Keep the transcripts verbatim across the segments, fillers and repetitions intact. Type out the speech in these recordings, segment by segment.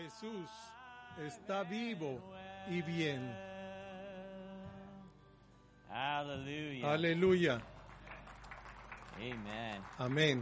Jesús está vivo y bien. Hallelujah. Aleluya. Amen. Amén.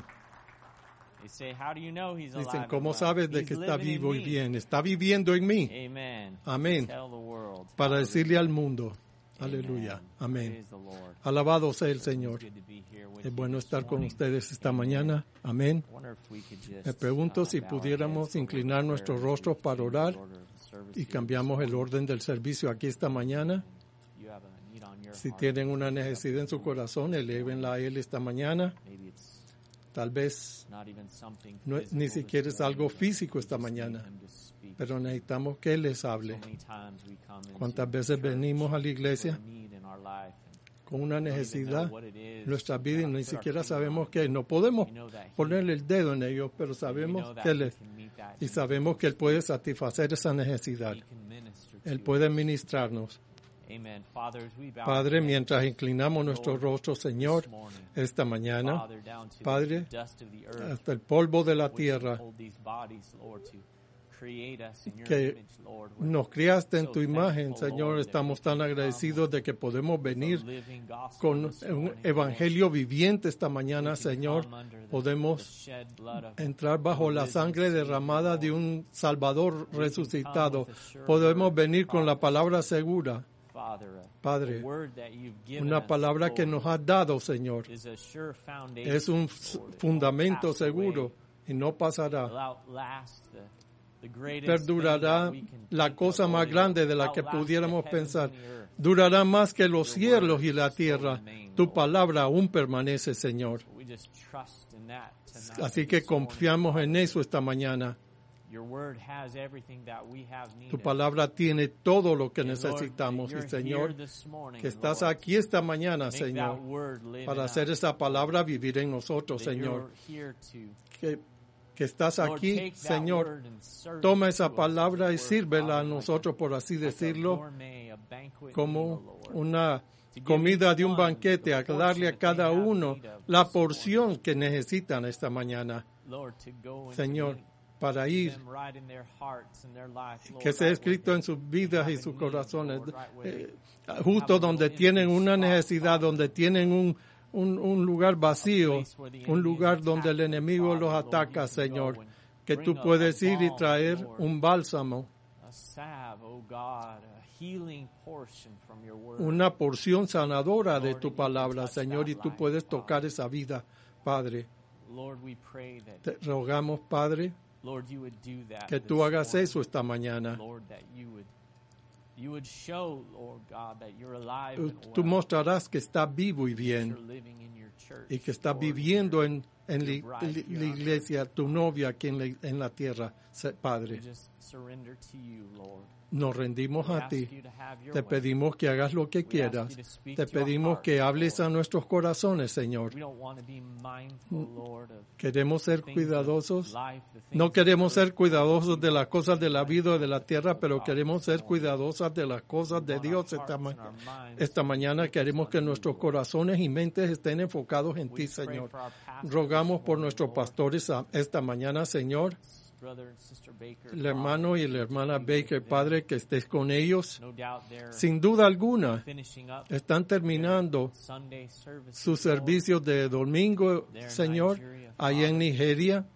They say, how do you know he's alive Dicen, and ¿cómo well? sabes de He's que está living in vivo y me. bien? Está viviendo en mí. Amen. Amén. Tell the world. Para Hallelujah. decirle al mundo. Amen. Aleluya. Amén. Praise the Lord. Alabado sea el Señor. It's good to be here with Es you bueno this estar con morning. ustedes esta Amen. mañana. Amén. I wonder if we could just, Me pregunto uh, si bow our pudiéramos heads for inclinar prayer nuestros as we rostros para change the orar order of the service y here cambiamos this el morning. orden del servicio aquí esta mañana. You have a need on your Si heart. tienen una necesidad en su corazón, elévenla a Él esta mañana. Maybe it's Tal vez not even something no, physical ni this siquiera es morning, algo but físico we esta just need mañana, him to speak. pero necesitamos que Él les So hable. many times we come into ¿Cuántas veces church venimos a la for iglesia a need in our life and con una we don't even necesidad know what it is. en nuestra We vida y cannot ni put our siquiera finger on sabemos it. qué? No podemos We know that he- ponerle el dedo en ellos, pero we sabemos know that que Él he es, can meet that y need. sabemos que Él puede satisfacer esa necesidad. He can minister to Él us. puede ministrarnos. Amen. Father, as we bow Padre, our heads mientras inclinamos nuestros Lord, rostros, Señor, this morning, esta mañana, Father, down to Padre, the dust of the earth, hasta el polvo de la which you tierra, hold these bodies, Lord, to create us in your que image, Lord. We're nos criaste en so tu imagen, thankful, Señor. Lord, that Estamos we tan can agradecidos de que podemos come with venir a living gospel con this un morning, evangelio viviente esta Lord. mañana, We can Señor. come under the- Podemos the shed blood of entrar bajo the la risen sangre Savior, derramada de Lord. un Salvador We can resucitado. come with a sure Podemos word, venir con la promise. palabra segura, Father, a- Padre, a word that you've given una us, palabra que Lord, nos has dado, Señor. is a sure foundation, Es un Lord, that won't fundamento pass away. seguro y no pasará. Will outlast the- the greatest Perdurará thing that we can la think cosa of, más Lord. grande de la que Outlast the pudiéramos heavens pensar. and the earth. Durará más que los Your cielos word y la still tierra. remain, Tu Lord. palabra aún permanece, Señor. We just trust in that tonight, Así que this morning, confiamos en Father. eso esta mañana. Your word has everything that we have need Tu of. palabra tiene todo lo que And Lord, necesitamos. you're Y Señor, here this morning, que estás Lord. aquí esta mañana, Make Señor, that word live para in hacer us, esa palabra vivir en nosotros, that Señor. you're here to, Que, que estás Lord, aquí, take that Señor. word and serve Toma it esa to us palabra y as a word, sírvela a Father, like nosotros, por así like a decirlo, gourmet, a banquet como meal, Lord. una To give comida each de un one banquete, the a portion darle a that cada they have uno need of la this porción que necesitan esta mañana, Lord, to go and Señor, to para make ir, them right in their hearts and their lives, Lord, que sea right escrito where en they sus vidas have y a sus need, corazones, Lord, right where eh, they justo have a donde little tienen empty una spot, necesidad, Father. donde tienen un, un, un lugar vacío, place where the un enemy lugar is donde el attacking, enemigo Father, los Lord, ataca, you can go Señor, and que bring tú a- puedes a ir y balm, traer Lord, un bálsamo, a salve, oh God, a healing portion from your word. una porción sanadora de Lord, tu and you can palabra, touch Señor, that y tú life, puedes Father. tocar esa vida, Padre. Lord, we pray that, Te rogamos, Padre, Lord, you would do that que this tú hagas morning. eso esta mañana. Lord, that you would, you would show, Lord God, that you're alive and Tú well, mostrarás que está vivo y that bien you're living in your church, y que está Lord, viviendo en, en your la, bride la here on iglesia, tu novia aquí en la, en la tierra, Se- We Padre. just surrender to you, Lord. Nos rendimos We a ask ti. you to have your Te way. pedimos que hagas lo que We ask quieras. you to speak Te to our pedimos que hearts, hables Lord. a nuestros corazones, Señor. We don't want to be mindful, Lord, of Queremos ser things cuidadosos. of life, the things No of queremos earth, ser cuidadosos Lord. de las cosas de la vida o de la tierra, pero God, queremos this ser morning. cuidadosas de las We cosas de want our Dios esta, hearts ma- and our minds esta to be mañana. focused Queremos que on you, nuestros Lord. corazones y mentes estén enfocados en We ti, pray Señor. for our pastors Rogamos this por morning, nuestros Lord. pastores a- esta mañana, Señor. Brother and Sister Baker, El Father, hermano y la hermana be with Baker, them. Padre, que estés con ellos. No doubt they're Sin duda alguna, finishing up están terminando Sunday services, sus Lord. servicios de domingo, There in Señor, Nigeria, allá en Father. Nigeria.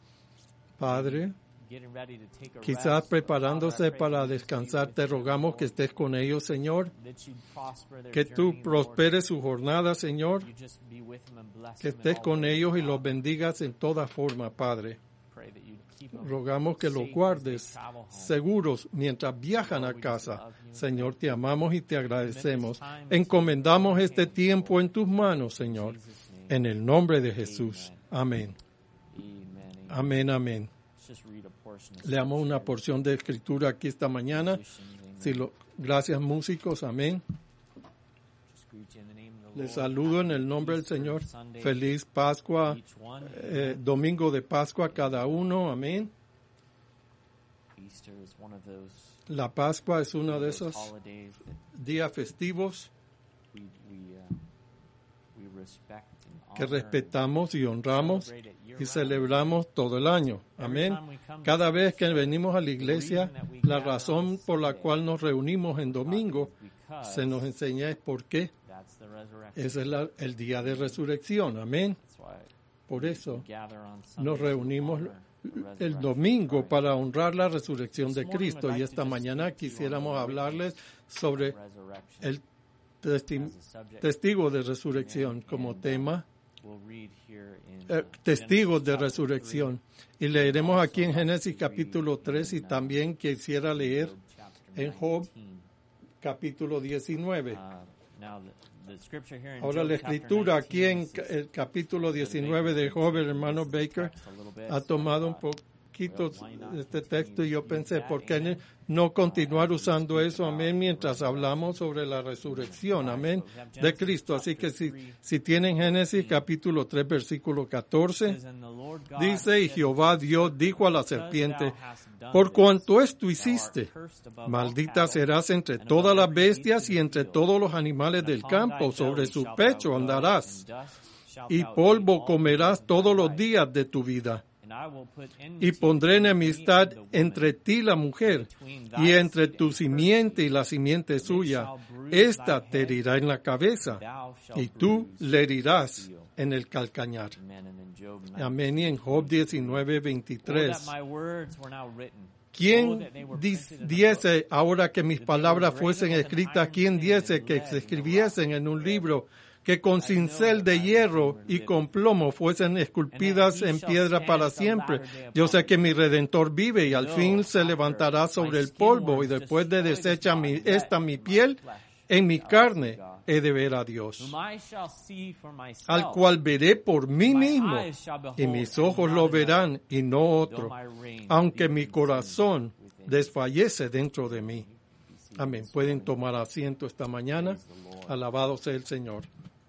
Padre, Getting ready to take a quizás rest, but preparándose Father, I pray para that you just be descansar, with te them, rogamos Lord, que estés con ellos, Señor, that you'd prosper their que tú journey, Lord. prosperes su jornada, Señor, You just be with them and bless que them in estés all con ways, ellos y Father. los bendigas en toda forma, Padre. Pray that you'd keep them Rogamos que safe los as they guardes travel home. seguros mientras viajan a Lord, we just casa. love you. Señor, te amamos y te agradecemos. Commit this time into Encomendamos your este hands, tiempo Lord. en tus manos, In Señor, Jesus' name. en el nombre de Jesús. Amén. Amen. Amen. Amén, amén. Let's just read a portion of Leamos una scripture. porción de escritura aquí esta mañana. Musicians, amen. Si lo, gracias, músicos. Amén. Just greet you in the name of the Les Lord. saludo en el Happy nombre del Easter Señor. Sunday Feliz Pascua, to each one. eh, domingo de Pascua a cada uno. Amén. Easter is one of those, La Pascua es uno de those esos holidays that días festivos we we uh, we respect and que honor respetamos y and honramos celebrate at your y celebramos todo el año. Amén. Cada vez que venimos a la iglesia, la razón por la cual nos reunimos en domingo se nos enseña es por qué. Ese es la, el día de resurrección. Amén. Por eso nos reunimos el domingo para honrar la resurrección de Cristo. Y esta mañana quisiéramos hablarles sobre el testi- testigo de resurrección como tema. Eh, testigos de resurrección. Y leeremos aquí en Génesis capítulo tres y también quisiera leer en Job capítulo diecinueve. Ahora la escritura aquí en el capítulo diecinueve de Job, el hermano Baker ha tomado un poquito este texto y yo pensé, ¿por qué no continuar usando eso? Amén, mientras hablamos sobre la resurrección, amén, de Cristo. Así que si, si tienen Génesis capítulo tres, versículo catorce, dice, y Jehová Dios dijo a la serpiente, por cuanto esto hiciste, maldita serás entre todas las bestias y entre todos los animales del campo, sobre su pecho andarás, y polvo comerás todos los días de tu vida. Y pondré enemistad entre ti y la mujer, y entre tu simiente y la simiente suya. Esta te herirá en la cabeza, y tú le herirás en el calcañar. Amén. Y en Job diecinueve, veintitrés. ¿Quién diese ahora que mis palabras fuesen escritas? ¿Quién diese que se escribiesen en un libro? Que con cincel de hierro y con plomo fuesen esculpidas en piedra para siempre. Yo sé que mi Redentor vive y al fin se levantará sobre el polvo, y después de deshecha mi, esta mi piel, en mi carne he de ver a Dios, al cual veré por mí mismo, y mis ojos lo verán y no otro, aunque mi corazón desfallece dentro de mí. Amén. Pueden tomar asiento esta mañana. Alabado sea el Señor.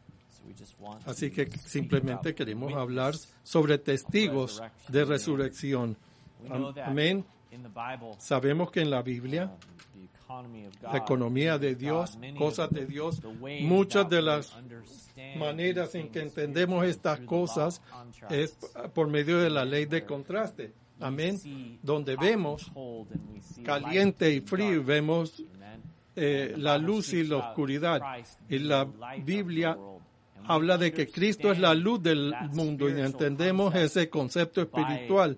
Así que simplemente queremos hablar sobre testigos de resurrección. Amén. Sabemos que en la Biblia, la economía de Dios, cosas de Dios, muchas de las maneras en que entendemos estas cosas es por medio de la ley de contraste. Amén. Donde vemos caliente y frío, vemos eh, la luz y la oscuridad. Y la Biblia habla de que Cristo es la luz del mundo y entendemos ese concepto espiritual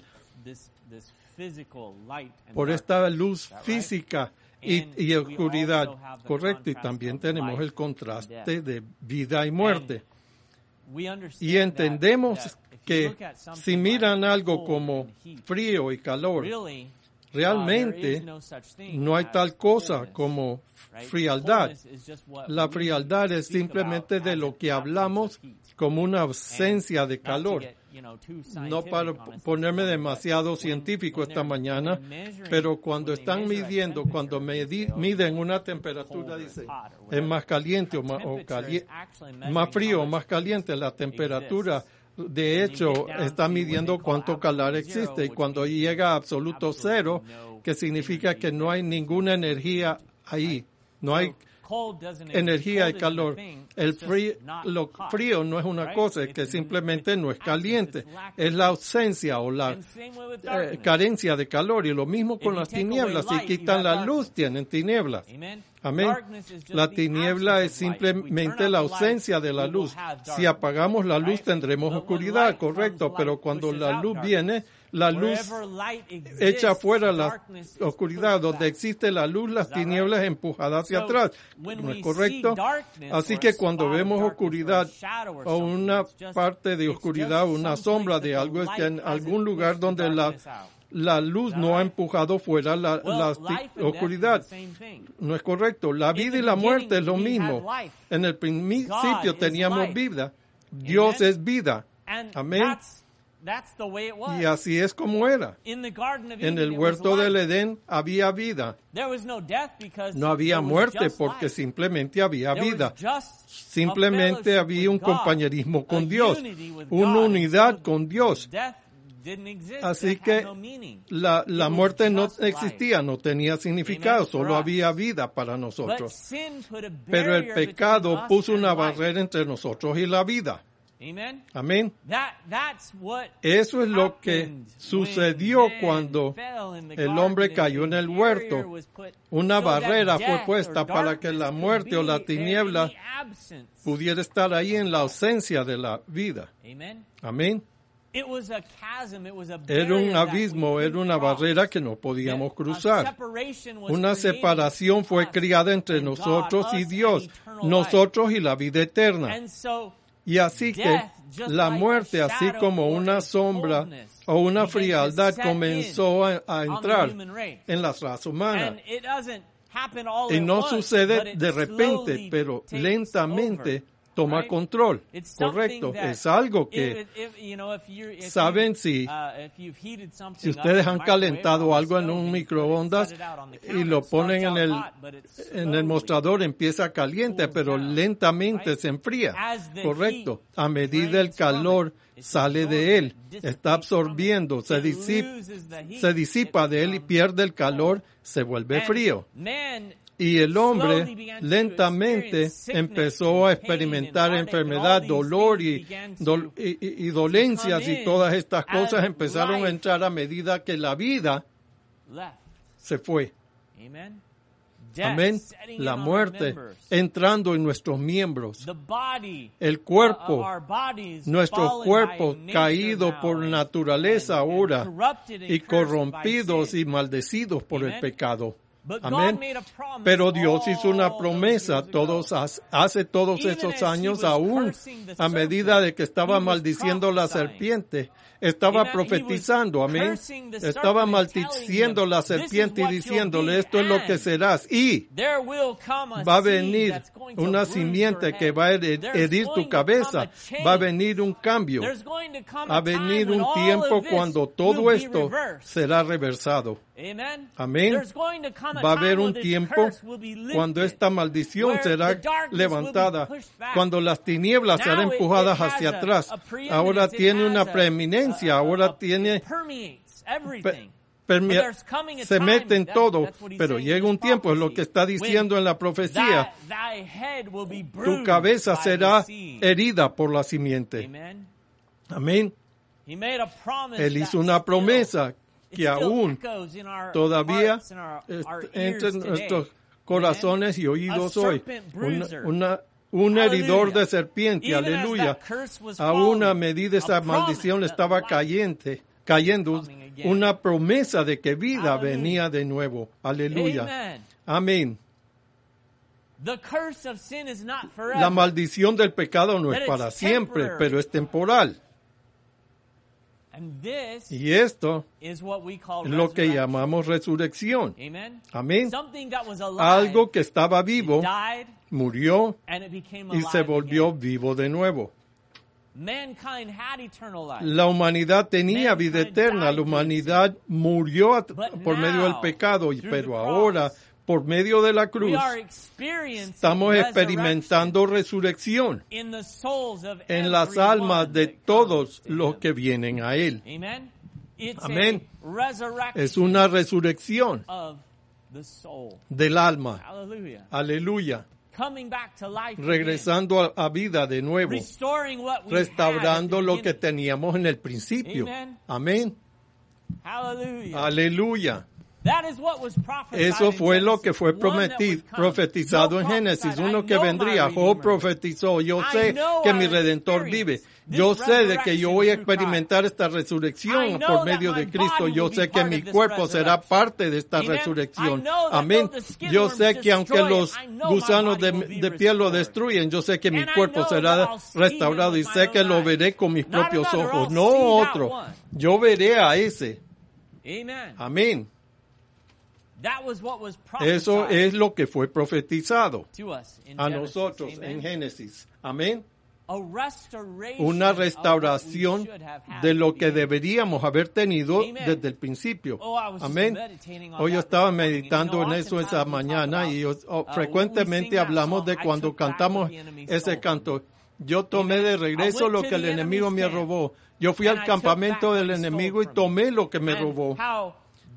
por esta luz física y, y oscuridad, correcto, y también tenemos el contraste de vida y muerte. Y entendemos que si miran algo como frío y calor, realmente no hay tal cosa como frialdad. La frialdad es simplemente de lo que hablamos como una ausencia de calor. No para ponerme demasiado científico esta mañana, pero cuando están midiendo, cuando medi, miden una temperatura, dicen, es más caliente o más, o cali- más frío o más caliente. La temperatura, de hecho, está midiendo cuánto calor existe, y cuando llega a absoluto cero, que significa que no hay ninguna energía ahí, no hay energía y calor. El frío, lo frío no es una cosa, es que simplemente no es caliente, es la ausencia o la eh, carencia de calor. Y lo mismo con las tinieblas, si quitan la luz, tienen tinieblas. Amén. La tiniebla es simplemente la ausencia de la luz. Si apagamos la luz tendremos oscuridad, correcto, pero cuando la luz viene, la luz echa fuera la oscuridad. Donde existe la luz, las tinieblas empujadas hacia atrás. ¿No es correcto? Así que cuando vemos oscuridad o una parte de oscuridad, una sombra de algo, es que en algún lugar donde la La luz no ha empujado fuera la, la oscuridad. No es correcto. La vida y la muerte es lo mismo. En el principio teníamos vida. Dios es vida. Amén. Y así es como era. En el huerto del Edén había vida. No había muerte porque simplemente había vida. Simplemente había un compañerismo con Dios, una unidad con Dios. Así que la, la muerte no existía, no tenía significado, solo había vida para nosotros. Pero el pecado puso una barrera entre nosotros y la vida. Amen. Amén. That, that's what Eso es lo que happened sucedió when man cuando fell in the el garden hombre and cayó the en el barrier huerto. was put Una so that barrera fue death puesta or para que la darkness muerte could o la be tiniebla in the absence. pudiera estar ahí en la ausencia de la vida. Amen. Amén. It was a chasm, it was a Era un barrier that we abismo, era couldn't una cross. barrera que no podíamos A cruzar. separation was Una created separación fue between us criada entre and God, nosotros y us Dios, and eternal nosotros y la vida life. eterna. And so, Y así que death, just la like muerte, a así shadow como or una a sombra coldness, o una began to frialdad set comenzó a, a in on the entrar human race. en la raza humana. And it doesn't happen all Y at no once, but sucede it de repente, slowly pero takes lentamente over, toma right? control. It's something Correcto. that Es algo que if- if, you know, if you're- if saben you, si uh, if you've heated something si up ustedes in han the calentado microwave algo on en the un stove and microondas set it out on the y counter, lo it ponen starts en el, out hot, but it en el slowly mostrador, empieza caliente, cools pero down, lentamente right? se enfría. As the Correcto. heat A medida el drains from calor it, it's sale absorbed, de él, it dissipates está absorbiendo, from se, it. It disip- loses the heat, se disipa it de él y becomes pierde el calor, cold. se vuelve And frío. man Y el slowly hombre began to lentamente experience sickness empezó a and pain experimentar and heartache, and enfermedad, all these dolor y, things began to- dol- y, y- y dolencias come y in todas estas cosas as empezaron a life entrar a medida que la vida left. se fue. Amen. Death Amén. setting in La on our muerte members. entrando en nuestros miembros. The body, El uh, cuerpo, of our bodies nuestros fallen cuerpos by nature caídos now por and- naturaleza and- and ahora corrupted and y cursed by corrompidos sin. y maldecidos por el Amen. pecado. But God Amén. made a promise Pero Dios all hizo una those promesa years ago. todos hace, hace todos Even esos as he años was aún cursing the a medida de que estaba serpent, he was maldiciendo la prophesying. serpiente, estaba Amen. He was profetizando, amén. cursing the Estaba serpent and telling maldiciendo him, la "This is serpiente y what you'll diciéndole, be, esto es lo que and serás. Y there will come a va a seed venir that's going to una bruise simiente your que head. va a herir There's herir going tu to come cabeza, a change. va a venir un cambio, There's going to come va a a time venir when un all tiempo of this cuando todo will be esto reversed. será reversado. Amen. Amén. There's going to come a Va a time haber when un this tiempo curse will be lifted, cuando esta maldición where será the darkness will be levantada, pushed back. cuando las tinieblas Now serán it- empujadas it has hacia a- atrás. a preeminence, Ahora it tiene has una a- preeminencia, a- a- ahora a- tiene it permeates pe- everything. permea- But there's coming a se time, mete en that's- todo, that's what he's pero saying llega in un his tiempo, es lo prophecy, que está diciendo when en la profecía, that- thy head will be tu bruised cabeza by será the seed. herida por la simiente. Amen. Amén. He made a promise Él that hizo una still- promesa it que still aún echoes in our todavía hearts and our- est- our entre ears nuestros today. corazones y A oídos hoy. serpent Una, bruiser. una- un heridor Hallelujah. de serpiente, Even as aleluya. that curse was Aún a falling, medida esa a promise maldición that estaba life cayente, cayendo, coming again. una promesa de que vida Hallelujah. venía de nuevo. Aleluya. Amen. Amén. The curse of sin is not forever. La maldición del pecado no But es it's para siempre, temporary. pero es temporal. And this Y esto is what we call es lo que resurrection. llamamos resurrección. Amen. Amén. Something that was alive, Algo que estaba it vivo, died, murió and it became y alive se volvió again. vivo de nuevo. Mankind had eternal life. La humanidad tenía vida eterna, la humanidad murió a- por medio del pecado, y- pero ahora, por medio de la We cruz, are experiencing estamos resurrection experimentando resurrección in the souls of en las everyone almas de that todos comes to los him. que vienen a Él. Amen. It's Amén. a resurrection Es una resurrección of the soul. del alma. Hallelujah. Aleluya. Coming back to life again. Regresando a, a vida de nuevo. Restoring what we Restaurando had at lo the que beginning. teníamos en el principio. Amen. Amén. Hallelujah. Aleluya. That is what was prophesied Eso in fue lo Genesis, que fue one that prometi- would come. profetizado Job en Génesis, prophesied, uno I que know vendría. my Job Redeemer. profetizó, yo I sé know que I mi will Redentor vive. experience Yo this sé de que yo voy a resurrection through experimentar esta I resurrección know por that medio de my Cristo. body Yo will be sé que part mi of this cuerpo será resurrection. parte de esta Amen. I resurrección. know that Amén. though the skin Yo worms sé que aunque destroy it, los I know my gusanos de, body will be de piel lo restored. destruyen, yo sé que mi And I cuerpo know será that I'll see him restaurado y with my sé que own lo eyes. veré con mis Not propios another, ojos, I'll no see that otro. one. Yo veré a ese. Amen. Amén. That was what was Eso prophesied es lo que fue profetizado to us in a Genesis. nosotros Amen. en Génesis. Amén. A restoration Una of what we restauración should have had de lo at the que beginning. deberíamos haber tenido Amen. desde el principio. Oh, I was just Amén. meditating on Hoy yo that estaba this morning. meditando You know, en eso esa oftentimes we talk mañana about, y yo- oh, uh, when we frecuentemente sing that hablamos song, de I cuando took back cantamos what the enemy ese stole. canto. Yo tomé de regreso I went lo to que el the enemigo enemy's me camp, robó. Yo fui and al I took campamento back del what he stole enemigo y from me. tomé lo que me And robó. how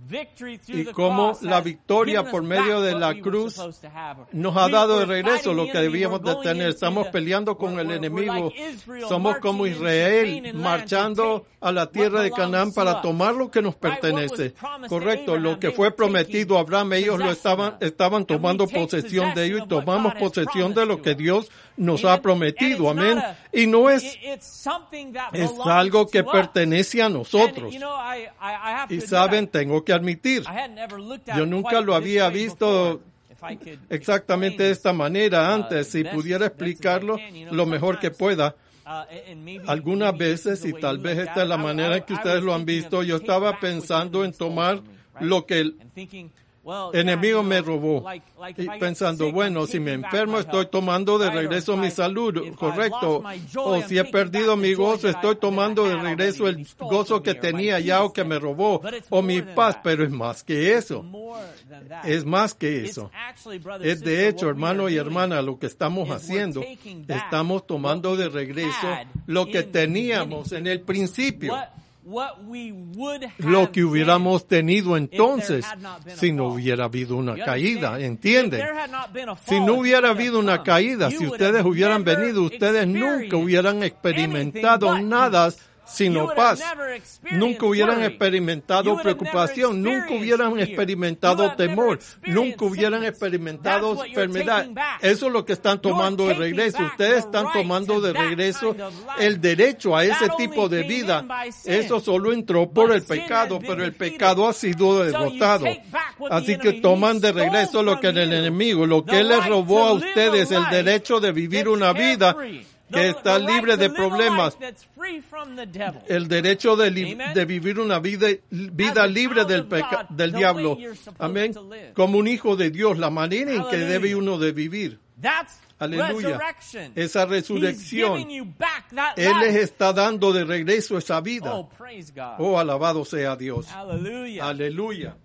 y cómo la victoria por medio de la cruz nos ha dado de regreso lo que debíamos de tener. Estamos peleando con el enemigo. Somos como Israel marchando a la tierra de Canaán para tomar lo que nos pertenece. Correcto, lo que fue prometido a Abraham, ellos lo estaban, estaban tomando posesión de ello y tomamos posesión de lo que Dios nos ha prometido. Amén. Y no es, es algo que pertenece a nosotros. Y saben, tengo que admitir, yo nunca lo había visto exactamente de esta manera antes. Si pudiera explicarlo lo mejor que pueda. Algunas veces, y tal vez esta es la manera en que ustedes lo han visto, yo estaba pensando en tomar lo que el enemigo me robó. Y pensando, bueno, si me enfermo, estoy tomando de regreso mi salud, correcto. O si he perdido mi gozo, estoy tomando de regreso el gozo que tenía ya o que me robó, o mi paz. Pero es más que eso. Es más que eso. Es de hecho, hermano y hermana, lo que estamos haciendo. Estamos tomando de regreso lo que teníamos en el principio. Lo que hubiéramos tenido entonces si no hubiera habido una caída, ¿entienden? Si no hubiera habido una caída, si ustedes hubieran venido, ustedes nunca hubieran experimentado nada sino paz. Nunca hubieran experimentado preocupación, nunca hubieran experimentado temor, nunca hubieran experimentado enfermedad. Eso es lo que están tomando de regreso. Ustedes están tomando de regreso el derecho a ese tipo de vida. Eso solo entró por el pecado, pero el pecado ha sido derrotado. Así que toman de regreso lo que el enemigo, lo que él les robó a ustedes, el derecho de vivir una vida que está libre de problemas, el derecho de, li- de vivir una vida, vida libre del, peca- del diablo. Amén. Como un hijo de Dios, la manera en que debe uno de vivir. Aleluya. Esa resurrección. Él les está dando de regreso esa vida. Oh, alabado sea Dios. Aleluya.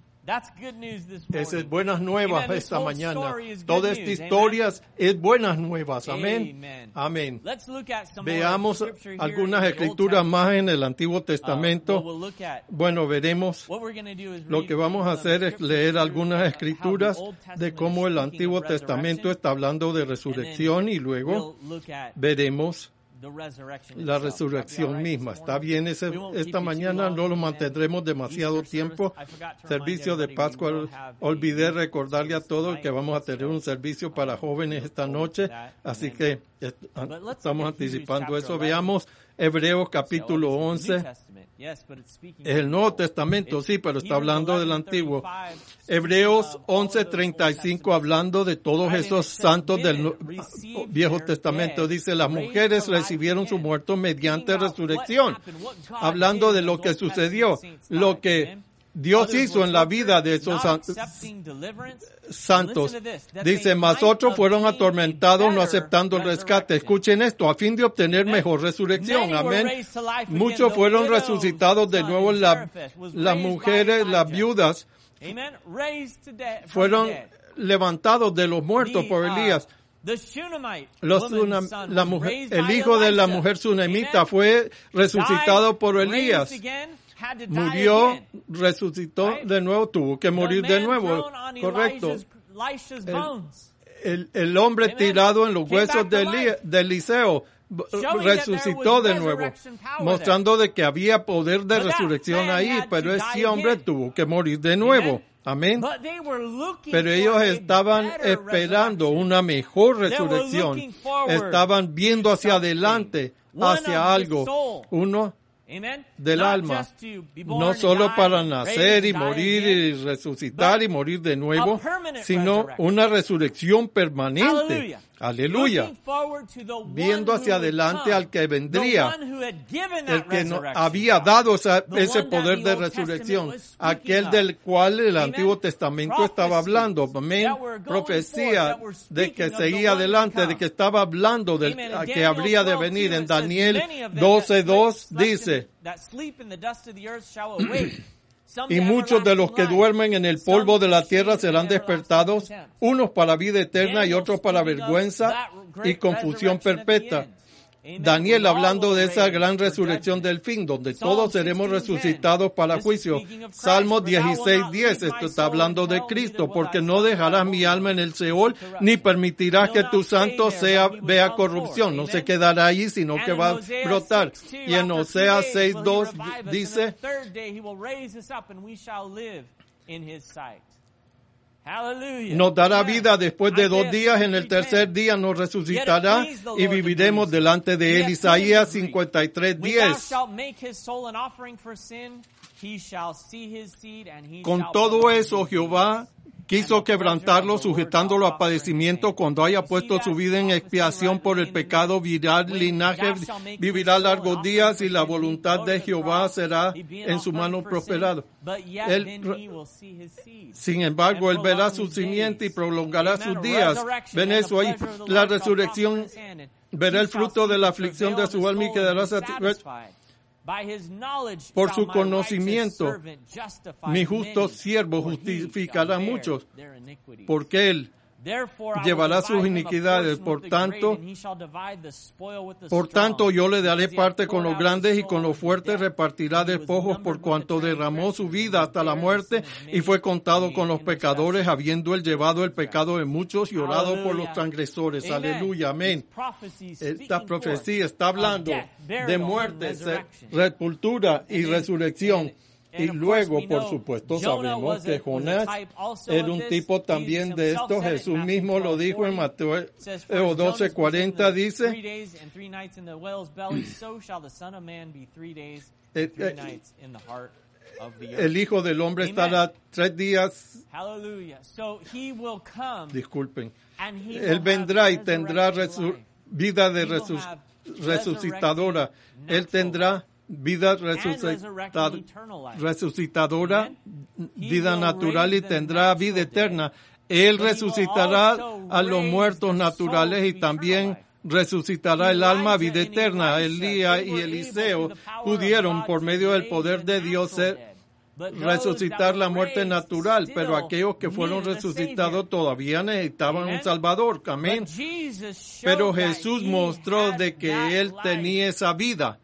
Esa es buenas nuevas esta mañana. Toda esta historia es buenas nuevas. Amén. Amén. Veamos algunas escrituras más en el Antiguo Testamento. Bueno, veremos. Lo que vamos a hacer es leer algunas escrituras de cómo el Antiguo Testamento está hablando de resurrección y luego veremos la resurrección misma. Está bien, ese, esta mañana no lo mantendremos demasiado tiempo. Servicio de Pascua, olvidé recordarle a todos que vamos a tener un servicio para jóvenes esta noche, así que estamos anticipando eso. Veamos Hebreos capítulo once. Es el Nuevo Testamento, sí, pero está hablando del Antiguo. Hebreos once treinta y cinco, hablando de todos esos santos del Viejo Testamento, dice, las mujeres recibieron su muerto mediante resurrección. Hablando de lo que sucedió, lo que Dios hizo en la vida de esos santos. Dice, mas otros fueron atormentados no aceptando el rescate. Escuchen esto, a fin de obtener mejor resurrección. Amén. Muchos fueron resucitados de nuevo. La, las mujeres, las viudas, fueron levantados de los muertos por Elías. Los, una, la mujer, el hijo de la mujer sunamita fue resucitado por Elías. Murió, resucitó de nuevo, tuvo que morir de nuevo. Correcto. El, el, el hombre tirado en los huesos de, Eli, de Eliseo resucitó de nuevo, mostrando de que había poder de resurrección ahí, pero ese hombre tuvo que morir de nuevo. Amén. Pero ellos estaban esperando una mejor resurrección. Estaban viendo hacia adelante, hacia algo. Uno del alma, no solo para nacer y morir y resucitar y morir de nuevo, sino una resurrección permanente. Aleluya. Viendo hacia adelante al que vendría, el que nos había dado esa, ese poder de resurrección, aquel del cual el Antiguo Testamento estaba hablando. Amén. Profecía de que seguía adelante, de que estaba hablando del que habría de venir. En Daniel doce dos dice, y muchos de los que duermen en el polvo de la tierra serán despertados, unos para vida eterna y otros para vergüenza y confusión perpetua. Daniel hablando de esa gran resurrección del fin, donde todos seremos resucitados para juicio. Salmo dieciséis diez, esto está hablando de Cristo, porque no dejarás mi alma en el Seol, ni permitirás que tu santo sea, vea corrupción. No se quedará allí, sino que va a brotar. Y en Oseas seis dos dice, nos dará vida después de dos días, en el tercer día nos resucitará y viviremos delante de él. Isaías cincuenta y tres diez. Con todo eso Jehová quiso quebrantarlo, sujetándolo a padecimiento. Cuando haya puesto su vida en expiación por el pecado, vivirá linaje, vivirá largos días, y la voluntad de Jehová será en su mano prosperado. Él, sin embargo, él verá su simiente y prolongará sus días. Ven eso ahí, la resurrección, verá el fruto de la aflicción de su alma y quedará satisfecho. Por su conocimiento, mi justo siervo justificará a muchos, porque él llevará sus iniquidades. Por tanto, por tanto, yo le daré parte con los grandes, y con los fuertes repartirá despojos, por cuanto derramó su vida hasta la muerte y fue contado con los pecadores, habiendo él llevado el pecado de muchos y orado por los transgresores. Aleluya, amén. Esta profecía está hablando de muerte, sepultura y resurrección. Y luego, por supuesto, sabemos que Jonás era un tipo también de esto. Jesús mismo lo dijo en Mateo doce cuarenta, dice, el Hijo del Hombre estará tres días, disculpen, él vendrá y tendrá resu- vida de resu- resucitadora, él tendrá vida resucita, resucitadora, vida natural, y tendrá vida eterna. Él resucitará a los muertos naturales y también resucitará el alma a vida eterna. Elías y Eliseo pudieron, por medio del poder de Dios, resucitar la muerte natural, pero aquellos que fueron resucitados todavía necesitaban un Salvador. Amén. Pero Jesús mostró de que Él tenía esa vida.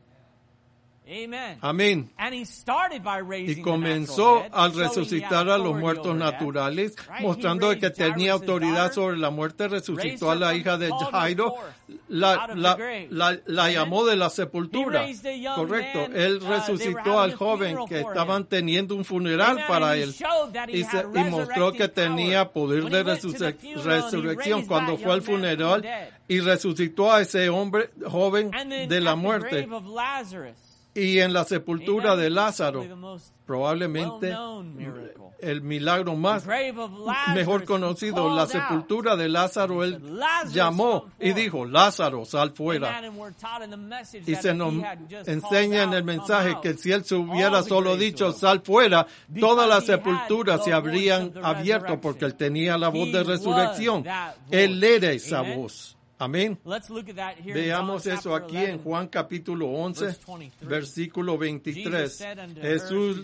Amén. Y comenzó al resucitar a los muertos naturales, mostrando que tenía autoridad sobre la muerte. Resucitó a la hija de Jairo, la, la, la, la llamó de la sepultura. Correcto. Él resucitó al joven que estaban teniendo un funeral para él, y, se, y mostró que tenía poder de resurrec- resurrección cuando fue al funeral y resucitó a ese hombre joven de la muerte. Y en la sepultura de Lázaro, probablemente el milagro más mejor conocido, la sepultura de Lázaro, él llamó y dijo, Lázaro, sal fuera. Y se nos enseña en el mensaje que si él se hubiera solo dicho, sal fuera, todas las sepulturas se habrían abierto, porque él tenía la voz de resurrección. Él era esa voz. Amén. Veamos eso aquí en Juan capítulo once, versículo veintitrés. Jesús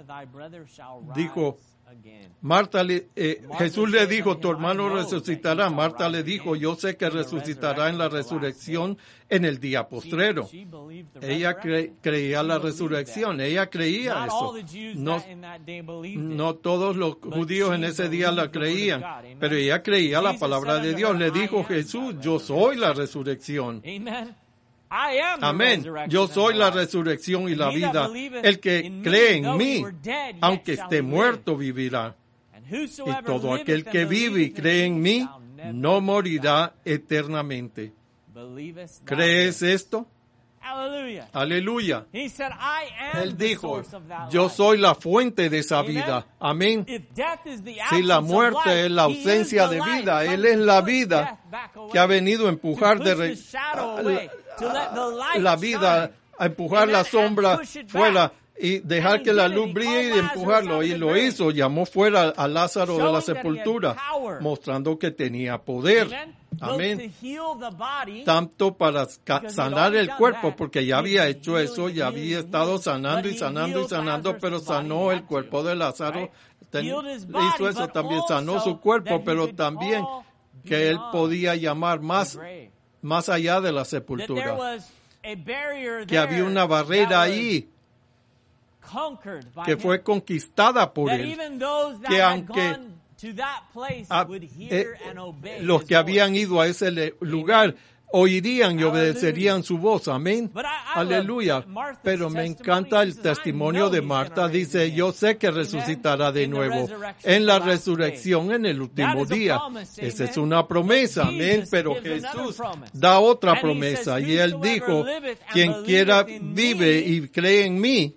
dijo, Marta le, eh, Jesús le dijo, tu hermano resucitará. Marta le dijo, yo sé que resucitará en la resurrección en el día postrero. Ella cre, creía la resurrección, ella creía eso. No, no todos los judíos en ese día la creían, pero ella creía la palabra de Dios. Le dijo Jesús, yo soy la resurrección. Amén. Yo soy la resurrección y la vida. El que cree en mí, aunque esté muerto, vivirá. Y todo aquel que vive y cree en mí, no morirá eternamente. ¿Crees esto? Aleluya. Él dijo, yo soy la fuente de esa vida. Amén. Si la muerte es la ausencia de vida, Él es la vida que ha venido a empujar de re, la, la vida, a empujar la sombra fuera y dejar que la luz brille y empujarlo. Y lo hizo, llamó fuera a Lázaro de la sepultura, mostrando que tenía poder. Amén. Tanto para sanar el cuerpo, porque ya había hecho eso, ya había estado sanando y sanando y sanando, pero sanó el cuerpo de Lázaro. Ten, hizo eso también, sanó su cuerpo, pero también que él podía llamar más más allá de la sepultura, que había una barrera ahí que fue conquistada por él, que aunque a, eh, los que habían ido a ese lugar oirían y obedecerían su voz, amén, aleluya. Pero me encanta el testimonio de Marta, dice, yo sé que resucitará de nuevo en la resurrección en el último día. Esa es una promesa, amén, pero Jesús da otra promesa y él dijo, quien quiera vive y cree en mí.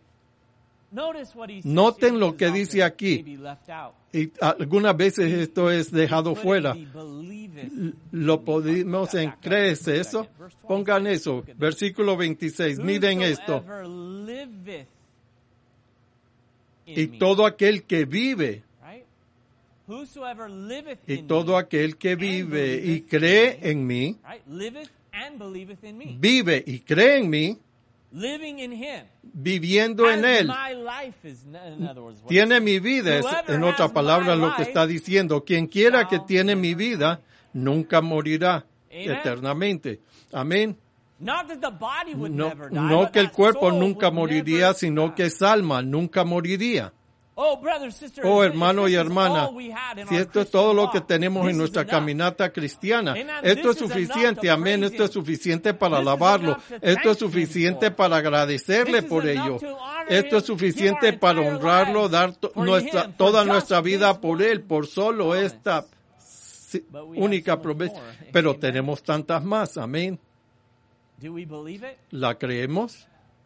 Noten lo que dice aquí, y algunas veces esto es dejado fuera. Lo podemos en ¿crees eso? Pongan eso, versículo veintiséis, miren esto. Y todo aquel que vive, y todo aquel que vive y cree en mí, vive y cree en mí, viviendo en él, tiene mi vida, es, en otras palabras lo que está diciendo, quien quiera que tiene mi vida, nunca morirá eternamente. Amén. No, no que el cuerpo nunca moriría, sino que esa alma nunca moriría. Oh, hermano y hermana, si esto es todo lo que tenemos en nuestra caminata cristiana, esto es suficiente, amén, esto es suficiente para alabarlo, esto es suficiente para agradecerle por ello, esto es suficiente para honrarlo, dar to- nuestra, toda nuestra vida por él, por solo esta única promesa, pero tenemos tantas más, amén. ¿La creemos?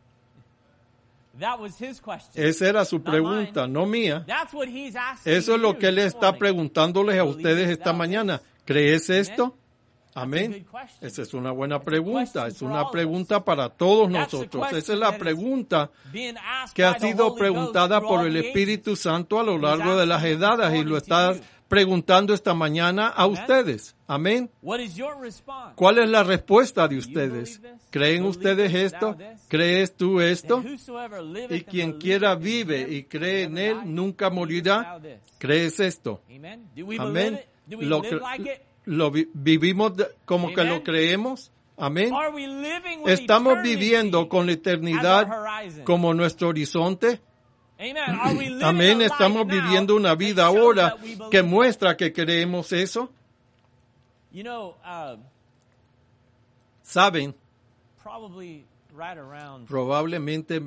Esa era su pregunta, no mía. Eso es lo que él está preguntándoles a ustedes esta mañana. ¿Crees esto? Amén. Esa es una buena pregunta. Es una pregunta para todos nosotros. Esa es la pregunta que ha sido preguntada por el Espíritu Santo a lo largo de las edades y lo está preguntando esta mañana a ustedes. Amén. ¿Cuál es la respuesta de ustedes? ¿Creen ustedes esto? ¿Crees tú esto? Y quien quiera vive y cree en él nunca morirá. ¿Crees esto? Amén. Lo, lo vi, vivimos de, como que lo creemos. Amén. ¿Estamos viviendo con la eternidad como nuestro horizonte? Amén. Estamos viviendo una vida ahora que muestra que creemos eso. Saben, probablemente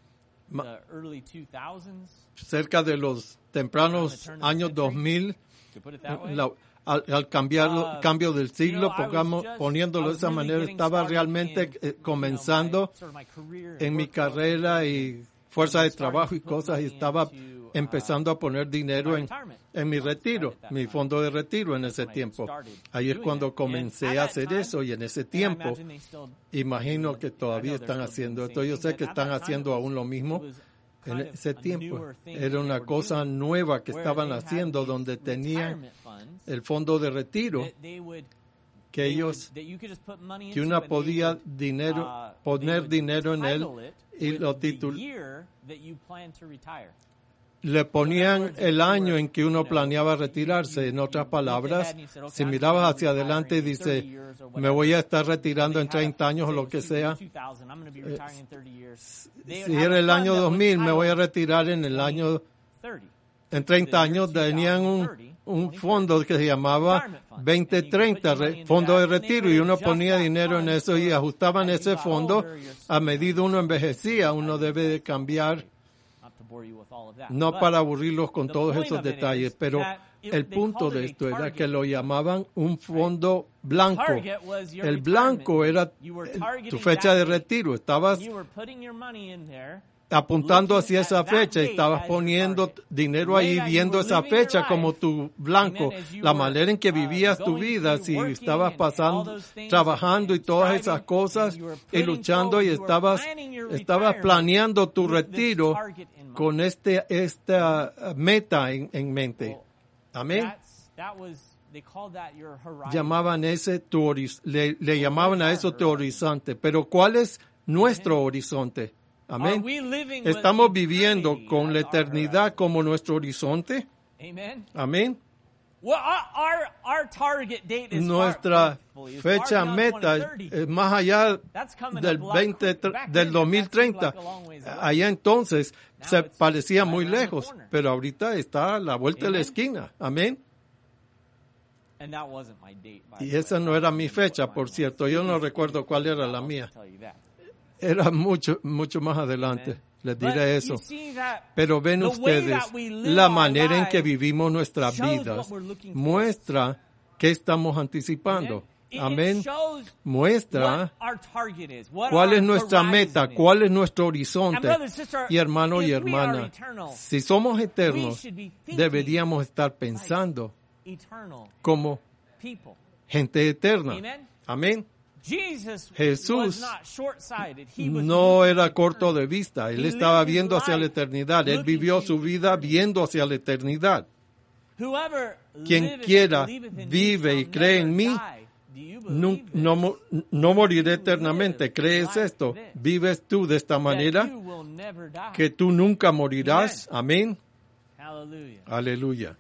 cerca de los tempranos años dos mil, la, al, al cambiar, cambio del siglo, pongamos, poniéndolo de esa manera, estaba realmente eh, comenzando en mi carrera y fuerza de trabajo y cosas, y estaba empezando a poner dinero en, en mi retiro, mi fondo de retiro en ese tiempo. Ahí es cuando comencé a hacer eso, y en ese tiempo, imagino que todavía están haciendo esto. Yo sé que están haciendo aún lo mismo. En ese tiempo era una cosa nueva que estaban haciendo, donde tenían el fondo de retiro, que ellos, que uno podía dinero, poner dinero en él y lo titular. Le ponían el año en que uno planeaba retirarse. En otras palabras, si mirabas hacia adelante y dice, me voy a estar retirando en treinta años o lo que sea. Eh, si era el año dos mil, me voy a retirar en el año, en treinta años. Tenían un, un fondo que se llamaba veinte treinta, fondo de retiro, y uno ponía dinero en eso y ajustaban ese fondo a medida uno envejecía. Uno debe de cambiar. No para aburrirlos con todos esos detalles, pero el punto de esto era que lo llamaban un fondo blanco. El blanco era tu fecha de retiro. Estabas apuntando hacia esa fecha y estabas poniendo dinero ahí, viendo esa fecha como tu blanco. La manera en que vivías tu vida, si estabas pasando, trabajando y todas esas cosas y luchando, y estabas, estabas planeando tu retiro con este esta meta en, en mente. Amén. Llamaban ese tu horiz- le, le llamaban a eso tu horizonte. Pero ¿cuál es nuestro horizonte? Amén. ¿Estamos viviendo con la eternidad como nuestro horizonte? Amén. Well, our, our target date is Nuestra far, is fecha far meta es más allá del veinte, del dos mil treinta. Allá entonces se parecía muy lejos, pero ahorita está a la vuelta de la esquina. Amén. Y esa no era mi fecha, por cierto. Yo no recuerdo cuál era la mía. Era mucho, mucho más adelante. Les diré eso. Pero ven ustedes, la manera en que vivimos nuestras vidas muestra qué estamos anticipando. Amén. Muestra cuál es nuestra meta, cuál es nuestro horizonte. Y hermano y hermana, si somos eternos, deberíamos estar pensando como gente eterna. Amén. Jesús no era corto de vista. Él estaba viendo hacia la eternidad. Él vivió su vida viendo hacia la eternidad. Quien quiera vive y cree en mí, no, no, no moriré eternamente. ¿Crees esto? ¿Vives tú de esta manera? Que tú nunca morirás. Amén. Aleluya.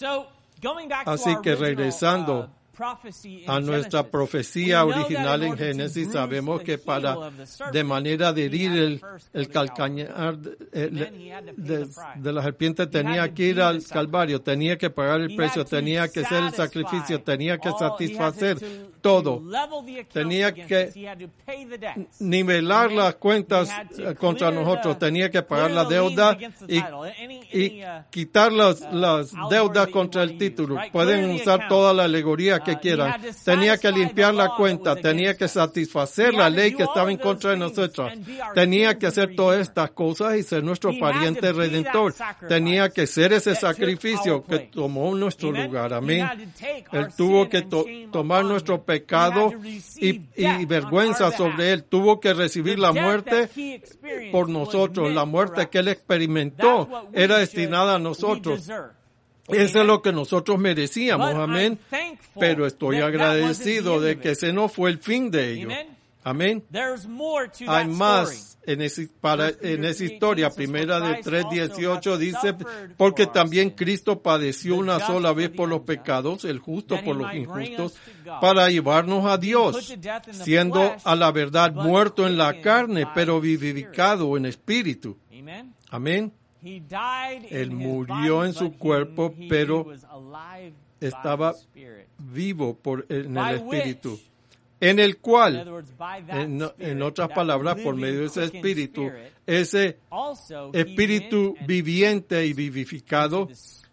Así que regresando a nuestra profecía original en Génesis, sabemos que para, de manera de herir el, el calcañar de, de, de la serpiente, tenía que ir al Calvario, tenía que pagar el precio, tenía que hacer el sacrificio, tenía que satisfacer todo, tenía que nivelar las cuentas contra nosotros, tenía que pagar la deuda y, y quitar las, las deudas contra el título. Pueden usar toda la alegoría que quieran. Tenía que limpiar la cuenta, tenía que satisfacer la ley que estaba en contra de nosotros, tenía que hacer todas estas cosas y ser nuestro pariente redentor, tenía que ser ese sacrificio que tomó nuestro lugar. Amén. Él tuvo que to- tomar nuestro pecado y, y vergüenza sobre él, tuvo que recibir la muerte por nosotros. La muerte que él experimentó era destinada a nosotros. Eso es lo que nosotros merecíamos, amén. Pero estoy agradecido de que ese no fue el fin de ello. Amén. Hay más en, ese, para, en esa historia. Primera de tres dieciocho dice, porque también Cristo padeció una sola vez por los pecados, el justo por los injustos, para llevarnos a Dios, siendo a la verdad muerto en la carne, pero vivificado en espíritu. Amén. Él murió en su cuerpo, pero estaba vivo por, en el espíritu, en el cual, en, en otras palabras, por medio de ese espíritu, ese espíritu viviente y vivificado,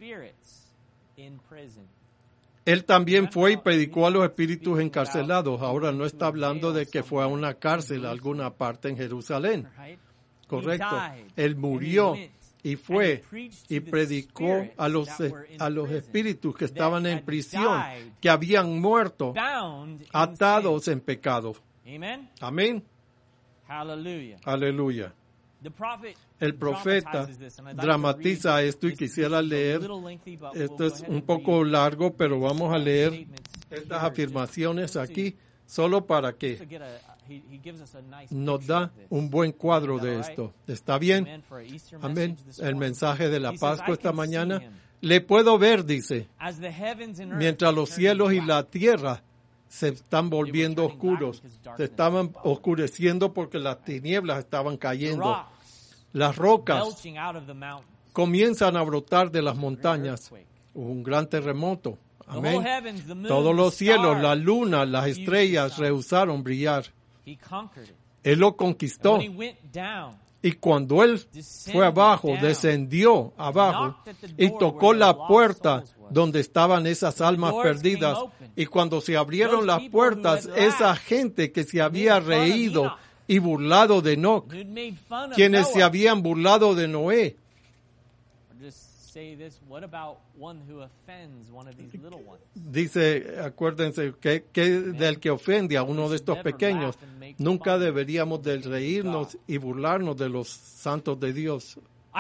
él también fue y predicó a los espíritus encarcelados. Ahora no está hablando de que fue a una cárcel a alguna parte en Jerusalén. Correcto. Él murió y fue y predicó a los, a los espíritus que estaban en prisión, que habían muerto, atados en pecado. Amén. Aleluya. El profeta dramatiza esto y quisiera leer, esto es un poco largo, pero vamos a leer estas afirmaciones aquí, solo para que nos da un buen cuadro de esto. ¿Está bien? Amén. El mensaje de la Pascua esta mañana. Le puedo ver, dice, mientras los cielos y la tierra se están volviendo oscuros, se estaban oscureciendo porque las tinieblas estaban cayendo. Las rocas comienzan a brotar de las montañas. Un gran terremoto. Amén. Todos los cielos, la luna, las estrellas rehusaron brillar. Él lo conquistó. Y cuando él fue abajo, descendió abajo y tocó la puerta donde estaban esas almas perdidas. Y cuando se abrieron las puertas, esa gente que se había reído y burlado de Enoc, quienes se habían burlado de Noé, dice, acuérdense, que, que del que ofende a uno de estos pequeños, nunca deberíamos de reírnos y burlarnos de los santos de Dios.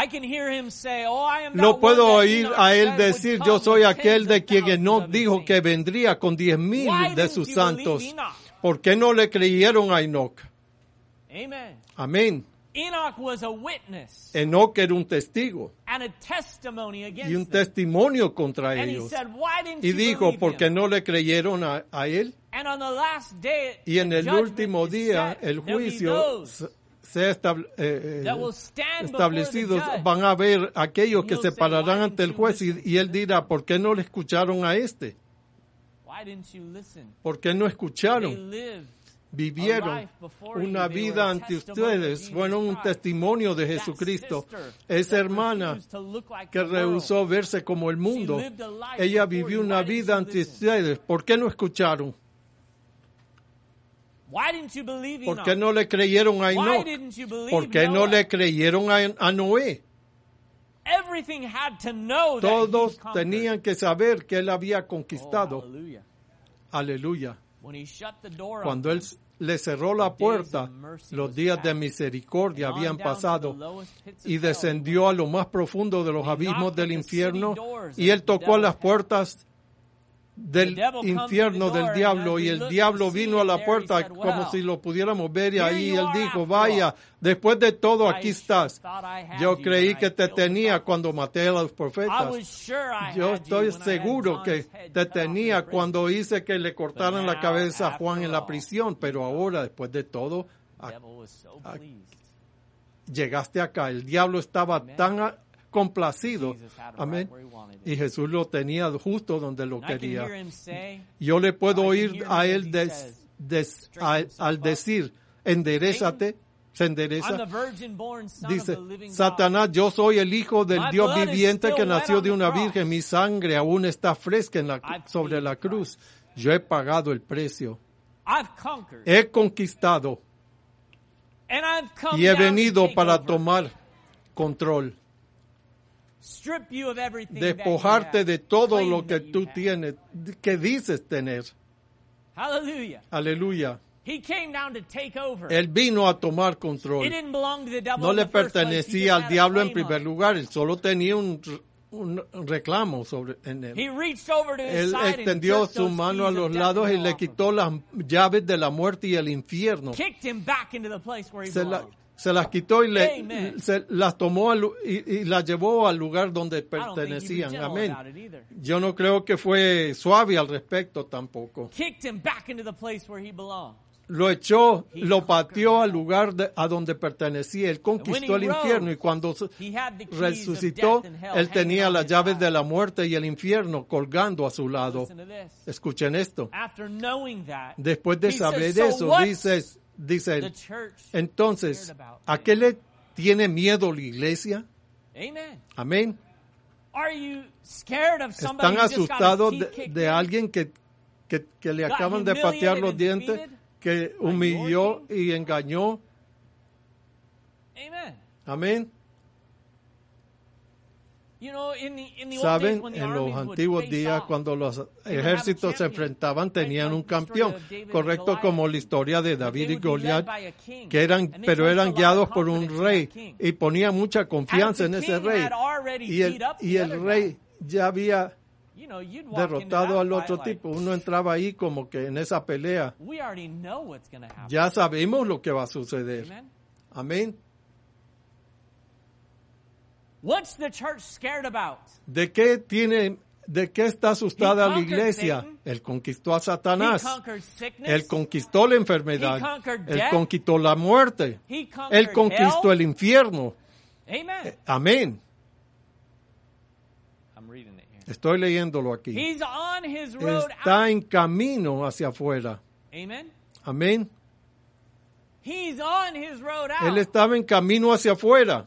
Lo puedo oír a él decir, yo soy aquel de quien Enoc dijo que vendría con diez mil de sus santos. ¿Por qué no le creyeron a Enoc? Amén. Enoch was a witness Enoc era un testigo and a testimony against y un them. testimonio contra And he ellos. said, "Why didn't Y you dijo, believe ¿por qué him?" no le creyeron a, a él? And on the last day, Y en the el judgment último is día, set. el There'll be juicio those se- sea estab- eh, that eh, will stand before the establecidos, judge. van a ver aquellos que He'll se say, pararán "Why ante el didn't you juez y, listen y él dirá, ¿por qué no le escucharon a este? Why didn't you listen? ¿Por qué no They escucharon? lived Vivieron una vida ante ustedes, fueron un testimonio de Jesucristo. Esa hermana que rehusó verse como el mundo, ella vivió una vida ante ustedes. ¿Por qué no escucharon? ¿Por qué no le creyeron a Enoc? ¿Por qué no le creyeron a, a Noé? Todos tenían que saber que él había conquistado. Aleluya. Cuando él le cerró la puerta, los días de misericordia habían pasado y descendió a lo más profundo de los abismos del infierno y él tocó a las puertas del infierno del diablo y el diablo vino a la puerta como si lo pudiéramos ver y ahí él dijo, vaya, después de todo aquí estás. Yo creí que te tenía cuando maté a los profetas. Yo estoy seguro que te tenía cuando hice que le cortaran la cabeza a Juan en la prisión, pero ahora después de todo a, a, llegaste acá. El diablo estaba tan a, complacido. Amén. Y Jesús lo tenía justo donde lo quería. Yo le puedo oír a él des, des, a, al decir, enderezate, se endereza. Dice, Satanás, yo soy el hijo del Dios viviente que nació de una virgen. Mi sangre aún está fresca en la, sobre la cruz. Yo he pagado el precio. He conquistado. Y he venido para tomar control. Despojarte de todo lo que tú tienes, que dices tener. Aleluya. Él vino a tomar control. No le pertenecía al diablo en primer lugar, él solo tenía un, un reclamo sobre en él. Él extendió su mano a los lados y le quitó las llaves de la muerte y el infierno. Se la, Se las quitó y le, se las tomó al, y, y las llevó al lugar donde pertenecían. Amén. Yo no creo que fue suave al respecto tampoco. Lo echó, lo pateó al lugar de, a donde pertenecía. Él conquistó el infierno y cuando resucitó, él tenía las llaves de la muerte y el infierno colgando a su lado. Escuchen esto. Después de saber eso, dices, dice él, entonces, ¿a qué le tiene miedo la iglesia? Amén. ¿Están asustados de, de alguien que, que, que le acaban de patear los dientes, que humilló y engañó? Amén. Saben, en los antiguos días, cuando los ejércitos se enfrentaban, tenían un campeón, correcto, como la historia de David y Goliat, que eran, pero eran guiados por un rey y ponían mucha confianza en ese rey. Y el, y el rey ya había derrotado al otro tipo. Uno entraba ahí como que en esa pelea. Ya sabemos lo que va a suceder. Amén. What's the church scared about? ¿De qué tiene, de qué está asustada la iglesia? Él conquistó a Satanás. Él conquistó la enfermedad. Él conquistó la muerte. Él conquistó el infierno. Amén. Estoy leyéndolo aquí. Está en camino hacia afuera. Amén. Él estaba en camino hacia afuera.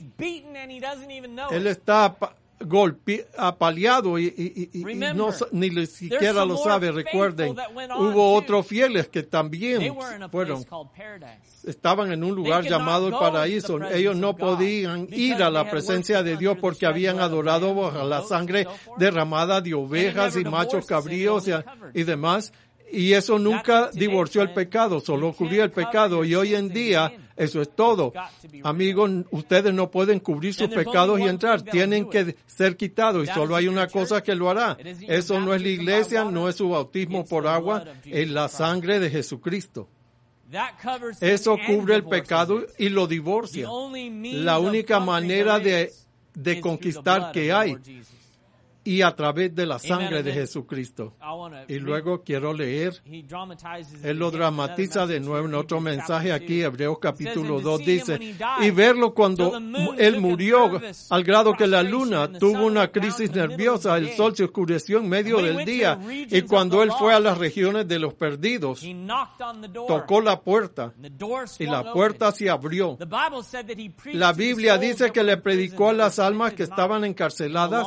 Él está golpe, apaleado y, y, y, y no, ni le siquiera lo sabe. Recuerden, hubo otros fieles que también fueron, estaban en un lugar llamado el paraíso. Ellos no podían ir a la presencia de Dios porque habían adorado bajo la sangre derramada de ovejas y machos cabríos y, y demás. Y eso nunca divorció el pecado, solo cubría el pecado. Y hoy en día, eso es todo. Amigos, ustedes no pueden cubrir sus pecados y entrar. Tienen que ser quitados y solo hay una cosa que lo hará. Eso no es la iglesia, no es su bautismo por agua, es la sangre de Jesucristo. Eso cubre el pecado y lo divorcia. La única manera de, de conquistar que hay y a través de la sangre de Jesucristo. Y luego quiero leer, él lo dramatiza de nuevo en otro mensaje aquí, Hebreos capítulo dos dice, y verlo cuando él murió, al grado que la luna tuvo una crisis nerviosa, el sol se oscureció en medio del día, y cuando él fue a las regiones de los perdidos, tocó la puerta, y la puerta se abrió. La Biblia dice que le predicó a las almas que estaban encarceladas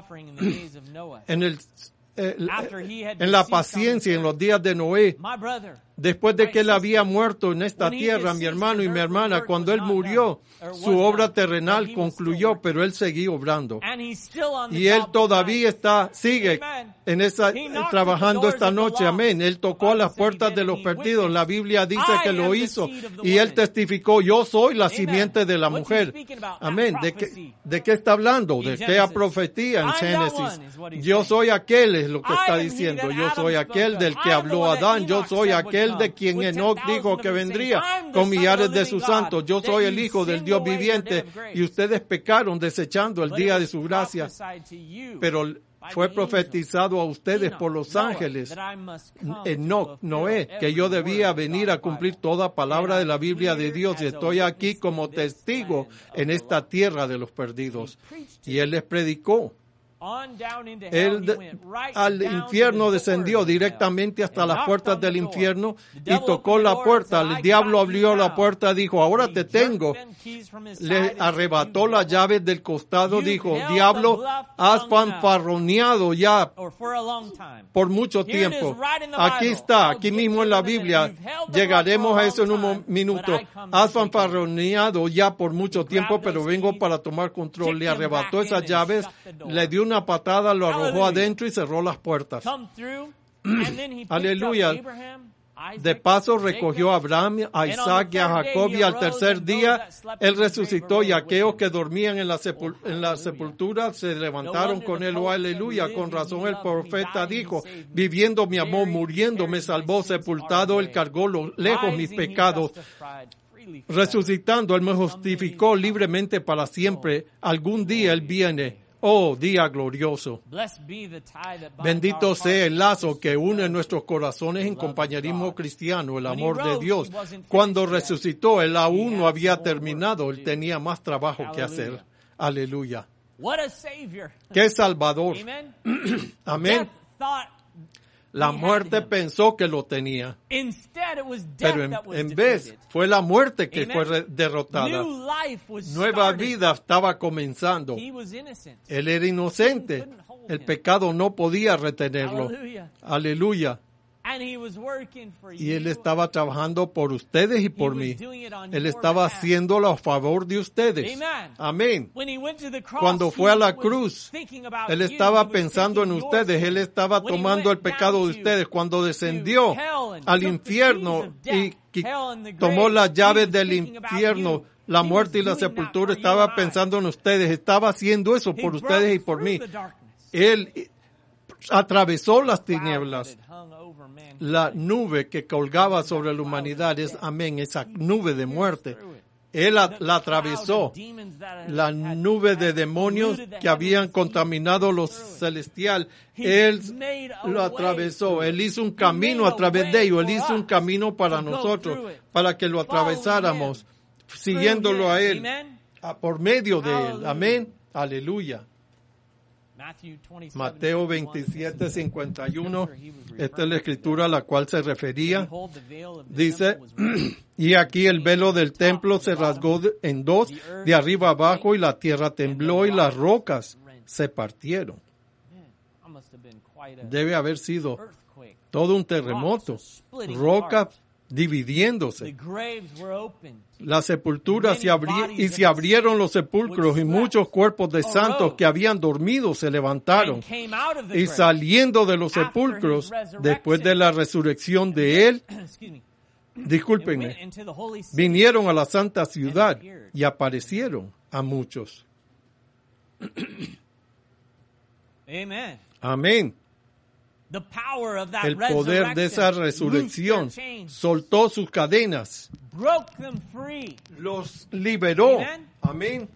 en el eh, en la paciencia en los días de Noé, después de que él había muerto en esta tierra, mi hermano y mi hermana, cuando él murió, su obra terrenal concluyó, pero él seguía obrando. Y él todavía está, sigue en esa, trabajando esta noche, amén. Él tocó a las puertas de los perdidos. La Biblia dice que lo hizo y él testificó, yo soy la simiente de la mujer. Amén. ¿De qué, de qué está hablando? De qué profetía en Génesis. Yo soy aquel, es lo que está diciendo. Yo soy aquel del que habló Adán. Yo soy aquel de quien Enoc dijo que vendría con millares de sus santos. Yo soy el Hijo del Dios viviente y ustedes pecaron desechando el día de su gracia. Pero fue profetizado a ustedes por los ángeles, Enoc, Noé, que yo debía venir a cumplir toda palabra de la Biblia de Dios, y estoy aquí como testigo en esta tierra de los perdidos. Y él les predicó. Él de, al infierno descendió directamente hasta las puertas del infierno y tocó la puerta. El diablo abrió la puerta, dijo, ahora te tengo. Le arrebató las llaves del costado, dijo, diablo, has fanfarroneado ya por mucho tiempo. Aquí está, aquí mismo en la Biblia, llegaremos a eso en un minuto. Has fanfarroneado ya por mucho tiempo, pero vengo para tomar control. Le arrebató esas llaves, le dio una patada, lo arrojó adentro y cerró las puertas. Aleluya. De paso recogió a Abraham, a Isaac y a Jacob, y al tercer día él resucitó, y aquellos que dormían en la, sepul- en la sepultura se levantaron con él. Oh, aleluya. Con razón el profeta dijo, viviendo me amó, muriendo me salvó, sepultado él cargó lo, lejos mis pecados. Resucitando él me justificó libremente para siempre. Algún día él viene. Oh, día glorioso. Bendito sea el lazo que une nuestros corazones en compañerismo cristiano, el amor de Dios. Cuando resucitó, él aún no había terminado, él tenía más trabajo que hacer. Aleluya. ¡Qué Salvador! Amén. La muerte pensó que lo tenía, pero en, en vez fue la muerte que fue re- derrotada. Nueva vida estaba comenzando. Él era inocente. El pecado no podía retenerlo. Aleluya. Y él estaba trabajando por ustedes y por mí. Él estaba haciéndolo a favor de ustedes. Amén. Cuando fue a la cruz, él estaba pensando en ustedes. Él estaba tomando el pecado de ustedes. Cuando descendió al infierno y tomó las llaves del infierno, la muerte y la sepultura, estaba pensando en ustedes. Estaba haciendo eso por ustedes y por mí. Él atravesó las tinieblas. La nube que colgaba sobre la humanidad es, amén, esa nube de muerte. Él la, la atravesó. La nube de demonios que habían contaminado lo celestial. Él lo atravesó. Él hizo un camino a través de ello. Él hizo un camino para nosotros, para que lo atravesáramos, siguiéndolo a Él, a, por medio de Él. Amén. Aleluya. Mateo veintisiete, cincuenta y uno, esta es la escritura a la cual se refería. Dice, y aquí el velo del templo se rasgó en dos, de arriba abajo, y la tierra tembló y las rocas se partieron. Debe haber sido todo un terremoto, rocas dividiéndose. Las sepulturas se abrieron y se abrieron los sepulcros, y muchos cuerpos de santos que habían dormido se levantaron, y saliendo de los sepulcros después de la resurrección de él, discúlpenme, vinieron a la santa ciudad y aparecieron a muchos. Amén. el poder de esa resurrección soltó sus cadenas, los liberó. Amén.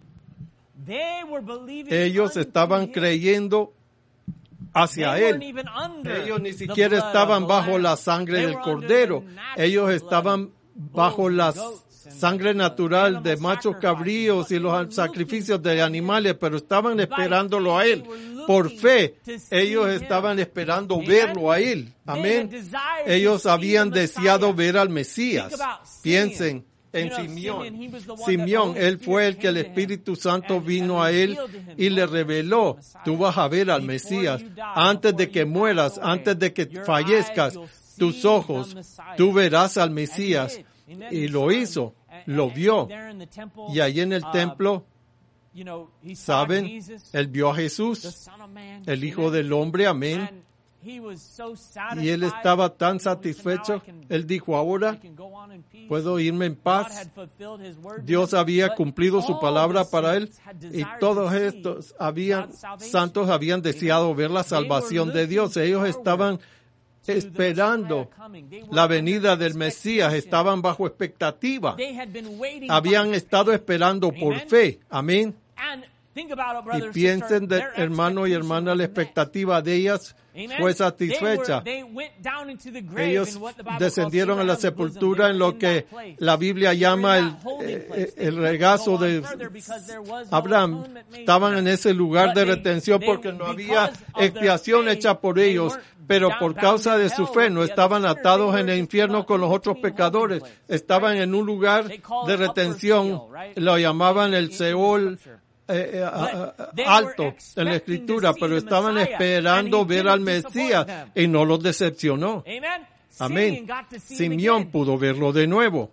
Ellos estaban creyendo hacia Él. Ellos ni siquiera estaban bajo la sangre del Cordero. Ellos estaban bajo la sangre natural de machos cabríos y los sacrificios de animales, pero estaban esperándolo a Él. Por fe, ellos estaban esperando verlo a Él. Amén. Ellos habían deseado ver al Mesías. Piensen en Simeón. Simeón, él fue el que el Espíritu Santo vino a él y le reveló: tú vas a ver al Mesías. Antes de que mueras, antes de que fallezcas, tus ojos, tú verás al Mesías. Y lo hizo, lo vio. Y allí en el templo, ¿saben? Él vio a Jesús, el Hijo del Hombre. Amén. Y él estaba tan satisfecho. Él dijo: ahora puedo irme en paz. Dios había cumplido su palabra para él. Y todos estos habían, santos habían deseado ver la salvación de Dios. Ellos estaban esperando la venida del Mesías, estaban bajo expectativa. Habían estado esperando por fe. Amén. Y piensen, de, hermano y hermana, la expectativa de ellas fue satisfecha. Ellos descendieron a la sepultura en lo que la Biblia llama el, eh, el regazo de Abraham. Estaban en ese lugar de retención porque no había expiación hecha por ellos, pero por causa de su fe no estaban atados en el infierno con los otros pecadores. Estaban en un lugar de retención, lo llamaban el Seol Eh, eh, uh, alto en la Escritura, pero estaban esperando ver al Mesías y no los decepcionó. Amén. Simeón pudo verlo de nuevo.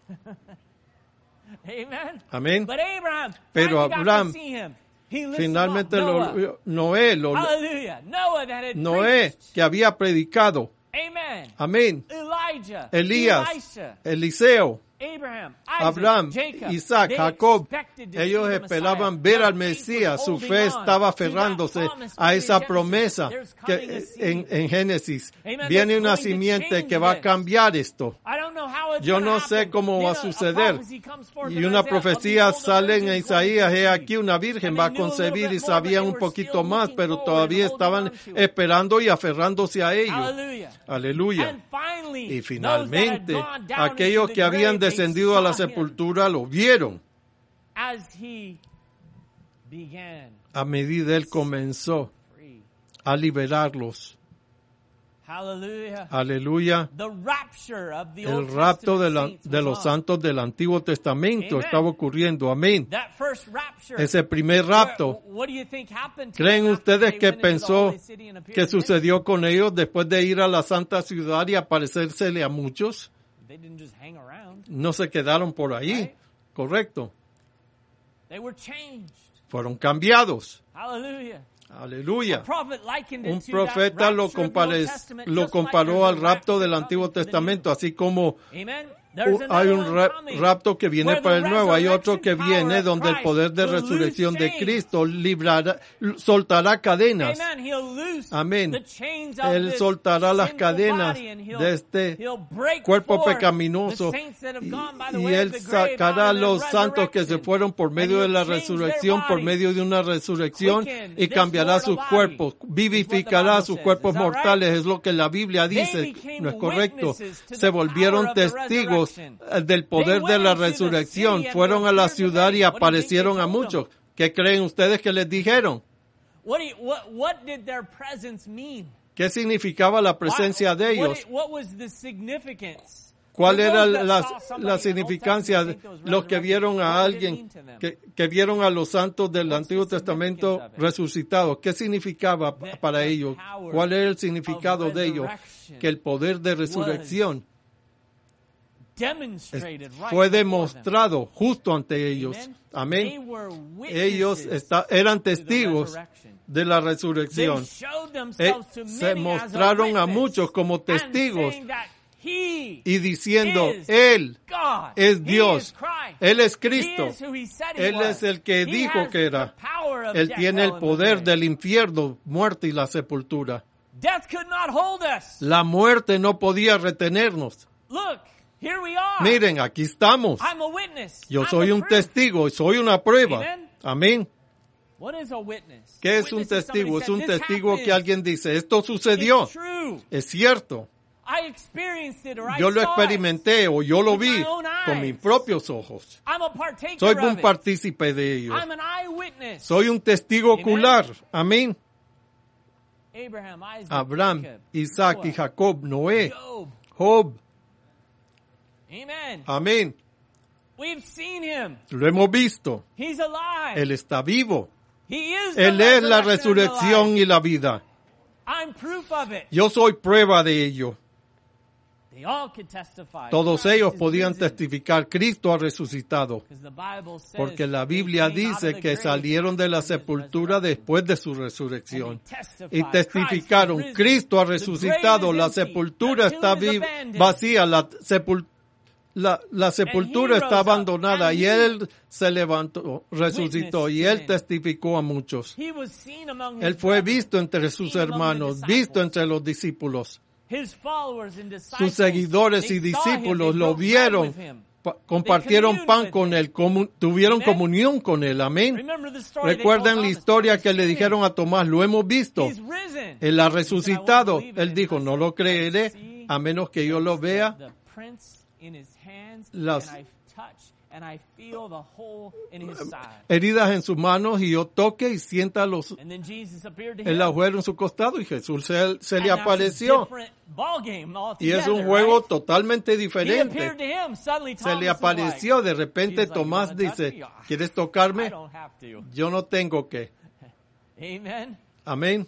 Amén. Pero Abraham finalmente lo, Noé, lo, Noé que había predicado. Amén. Elías, Eliseo, Abraham, Isaac, Jacob, ellos esperaban ver al Mesías. Su fe estaba aferrándose a esa promesa que en, en Génesis. Viene una simiente que va a cambiar esto. Yo no sé cómo va a suceder. Y una profecía sale en Isaías: he aquí una virgen va a concebir, y sabían un poquito más, pero todavía estaban esperando y aferrándose a ello. Aleluya. Y finalmente, aquellos que habían descendido a la sepultura lo vieron. A medida él comenzó a liberarlos. Aleluya. El rapto de, la, de los santos del Antiguo Testamento estaba ocurriendo. Amén. Ese primer rapto, ¿creen ustedes que pensó que sucedió con ellos después de ir a la santa ciudad y aparecérsele a muchos? No se quedaron por ahí. Correcto. Fueron cambiados. Aleluya. Un profeta lo, compare, lo comparó al rapto del Antiguo Testamento, así como hay un rapto que viene para el nuevo, hay otro que viene donde el poder de resurrección de Cristo librará, soltará cadenas. Amén. Él soltará las cadenas de este cuerpo pecaminoso y, y Él sacará a los santos que se fueron por medio de la resurrección, por medio de una resurrección, y cambiará sus cuerpos, vivificará sus cuerpos mortales. Es lo que la Biblia dice. No es correcto. Se volvieron testigos del poder de la resurrección. Fueron a la ciudad y aparecieron a muchos. ¿Qué creen ustedes que les dijeron? ¿Qué significaba la presencia de ellos? ¿Cuál era la, la significancia de los que vieron a alguien, que, que vieron a los santos del Antiguo Testamento resucitados? ¿Qué significaba para ellos? ¿Cuál era el significado de ellos? Que el poder de resurrección fue demostrado justo ante ellos. Amén. Ellos está, eran testigos de la resurrección. Eh, se mostraron a muchos como testigos y diciendo: Él es Dios, Él es Cristo, Él es el que dijo que era. Él tiene el poder del infierno, muerte y la sepultura. Death could not hold us. La muerte no podía retenernos. Look, here we are. Miren, aquí estamos. I'm a witness. Yo I'm soy a un proof. testigo, soy una prueba. Amen. Amén. What is a witness? ¿Qué A es un witness is somebody testigo? Es said, un "This testigo happened." que alguien dice, esto sucedió. It's true. Es cierto. I experienced it or I Yo lo saw it. experimenté o yo lo With vi my own con eyes. mis propios ojos. I'm a partaker Soy of un it. partícipe de ello. I'm an eyewitness. Soy un testigo Amen. ocular. Amén. Abraham, Isaac, Abraham, Jacob, Isaac y Noah, Jacob, Noé, Job. Job. Amen. Amén. We've seen him. Lo hemos visto. He's alive. Él está vivo. He is the Él es la resurrection and the resurrección life. y la vida. I'm proof of it. Yo soy prueba de ello. They all could testify. Todos Christ ellos is podían risen. testificar, Cristo ha resucitado. Because the Bible says Porque la they Biblia came out of dice the que grave salieron de la after his sepultura resurrection. después de su And resurrección. they testified, Y testificaron, Christ is Cristo ha risen. The resucitado, grave la is empty. sepultura The está tomb is vi- abandoned. vacía, la, sepul- la, la sepultura he está rose up, abandonada and y he Él se levantó, resucitó y witnessed Él to testificó a muchos. He was seen among his Él fue brethren, visto entre sus seen among the hermanos, disciples. visto entre los discípulos. His followers and disciples, Sus seguidores they y saw him, discípulos they lo broke bread vieron, with him. pa- compartieron pan con Él, comu- tuvieron Amen. comunión con Él. Amén. Remember the story they Recuerden told la Thomas, historia "Thomas, que le see him. dijeron a Tomás, lo hemos visto. He's risen." Él ha He said, "I won't resucitado." believe it Él dijo, no lo unless I creeré see a menos que yo lo vea. the prints in his hands, Las- and I touch and I feel the hole in his side. Heridas en sus manos y yo toque y sienta los, And then Jesus appeared to el him. agujero en su costado y Jesús se, se And le that's a apareció. different ball game Y es un altogether, juego right? totalmente He appeared diferente. to him. Suddenly Se Thomas le was like, apareció, de repente Jesus like, Tomás "You wanna touch dice, me? Ah, ¿quieres I tocarme? don't have to. Yo no tengo que. Amen. Amén.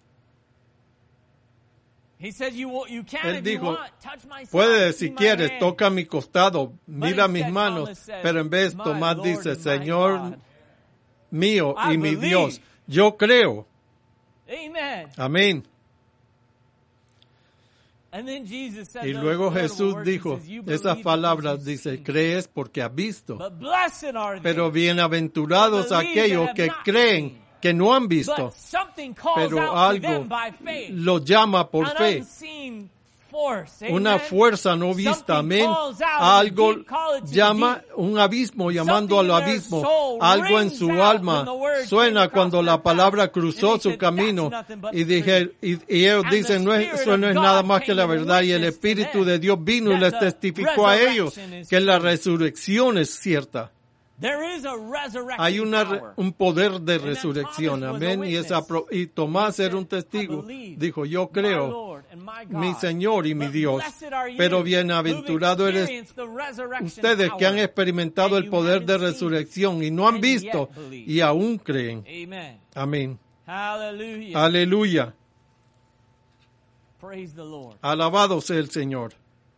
He said, you, will- you can Él if you dijo, want. Touch my side, puedes, see si my quieres, hand." toca mi costado, mira instead mis manos. Thomas said, Pero en vez, "My Tomás Lord dice, and my Señor God." mío I y mi believe. Dios, yo creo. Amen. Amén. And then Jesus said Y those luego notable Jesús words. He dijo says, "You esas believe palabras, because you've dice, seen." crees porque has visto. But blessed are they. Pero bienaventurados Believe aquellos that que have not creen, seen. que no han visto, But something calls pero out to algo them by faith. lo llama por An fe. unseen force. Una Amen. fuerza no vista, Something amén. calls out Algo of the deep, call it to the llama deep. un abismo llamando Something al in their abismo. soul Algo en rings su out alma when the word suena came cuando across la their palabra path. cruzó And they su said, camino. "That's nothing but Y, the dije, truth." y, y ellos And the dicen, no es, Spirit eso no of es God nada más que la came and verdad. Y el witnessed to Espíritu them de Dios vino y that les the testificó a ellos resurrection is que la true. resurrección es cierta. There is a resurrection Hay una, re- power. un poder de And then resurrección, Thomas was a amén. Y, esa, witness. pro- y Tomás He era un said, testigo. "I believe, Dijo, yo my creo, Lord and my God. mi Señor y mi But Dios. blessed are you Pero who've bienaventurado eres experienced the resurrection ustedes que han power, experimentado and el you poder de haven't seen resurrección y no han and yet visto believe." y aún creen. Amen. Amén. Hallelujah. Aleluya. Praise the Lord. Alabado sea el Señor.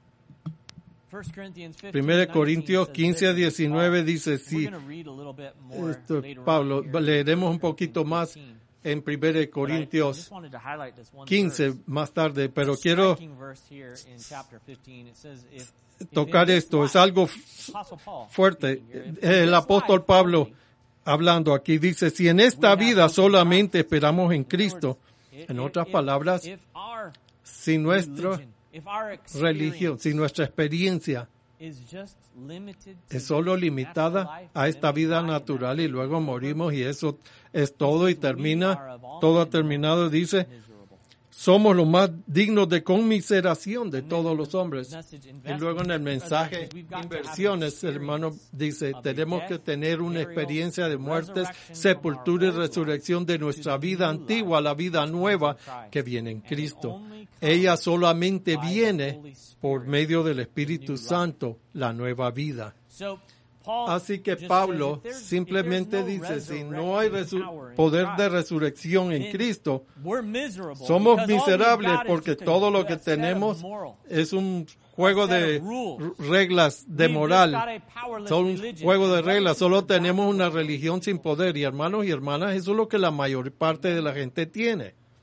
First Corinthians fifteen, Primero Corintios says quince a this, diecinueve Paul. dice, We're sí, going to read a little bit more esto, later on Pablo, here. leeremos un First poquito Corinthians más fifteen. en Primero But I- I Corintios just wanted to highlight this one quince verse. más tarde, pero It's a quiero striking verse here in chapter fifteen. It says, if, if in tocar this esto, es life- algo f- Apostle Paul fuerte. speaking here, if in El this apóstol life Pablo only, hablando aquí dice, si en esta vida solamente esperamos en Cristo, if- en if- otras if- palabras, if our si nuestra religion, if our religión, experience si nuestra experiencia is just limited to es solo this limitada natural life, a esta then we vida die and natural that's y luego over. morimos y eso es todo y He says, "We are termina, of all todo ha men terminado, dice, miserable." somos los más dignos de conmiseración de todos los hombres. Message Y luego en el mensaje inversiones, el hermano dice, tenemos que tener una experiencia de muertes, sepultura y resurrección de nuestra vida antigua a la vida nueva que viene en Cristo. Ella solamente viene por medio del Espíritu Santo, la nueva vida. So, Paul Así que just Pablo says, if there's- simplemente if there's no dice, si no hay resurrection resu- power in poder de Christ, resurrección en then Cristo, we're miserable somos because all we've miserables got is porque just a todo lo que set of tenemos moral. es un juego set de of rules. r- reglas de We've just moral. got a powerless Son un religion. juego de And reglas. brothers Solo and sisters, tenemos that's una what we're religión sin looking for. poder. Y hermanos y hermanas, eso es lo que la mayor parte de la gente tiene.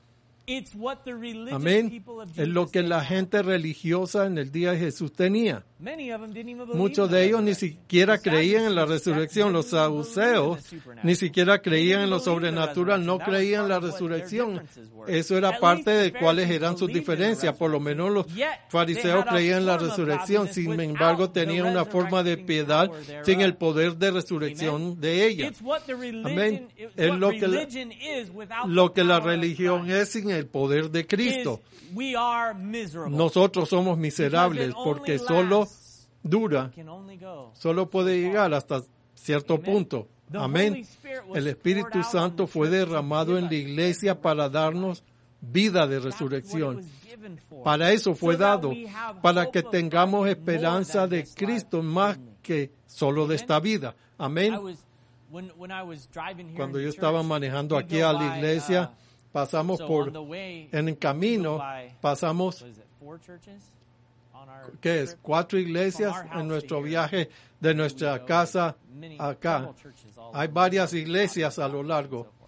It's what the religious Amén. people of Es Jesus lo que la had. gente religiosa en el día de Jesús tenía. Many of them didn't even believe Muchos in the de ellos ni resurrection. siquiera The creían en la Sadducees resurrección. Los didn't even believe in the saduceos supernatural. ni siquiera creían en lo They didn't believe in the sobrenatural, no resurrection. That was creían en la part of what their resurrección. differences were. Eso era At parte least de the cuáles Pharisees eran sus believed in the diferencias. Por lo menos los Yet, they fariseos had a creían en la form of resurrección, godliness sin without embargo the tenían una forma de resurrecting piedad power thereof. sin el poder de resurrección Amen. de ella. It's what the religion, Amén. it's Es what lo que la- religion is without Lo the que la power of religión Christ. es sin el poder de Cristo. Is we are miserable. Nosotros somos miserables Because it porque only solo lasts, dura, can only go. solo puede llegar hasta cierto Amen. punto. The Amén. Holy Spirit was El poured Espíritu out on Santo the fue church to derramado give en us la iglesia para darnos vida de That's what it resurrección. was given for. Para eso fue So that dado, we have para hope que of tengamos God esperanza more than de this life Cristo más only. que solo de Amen. esta vida. Amén. I was- when- when I was driving here Cuando in yo the estaba church, manejando we aquí go a la by, iglesia, uh, pasamos so por, on the way, en el camino, we go by, pasamos, what is it, four churches on our ¿qué es? trip? Cuatro iglesias From our house en nuestro to here. viaje de We nuestra go casa many- acá. several churches all Hay over. varias iglesias a lo largo. So forth.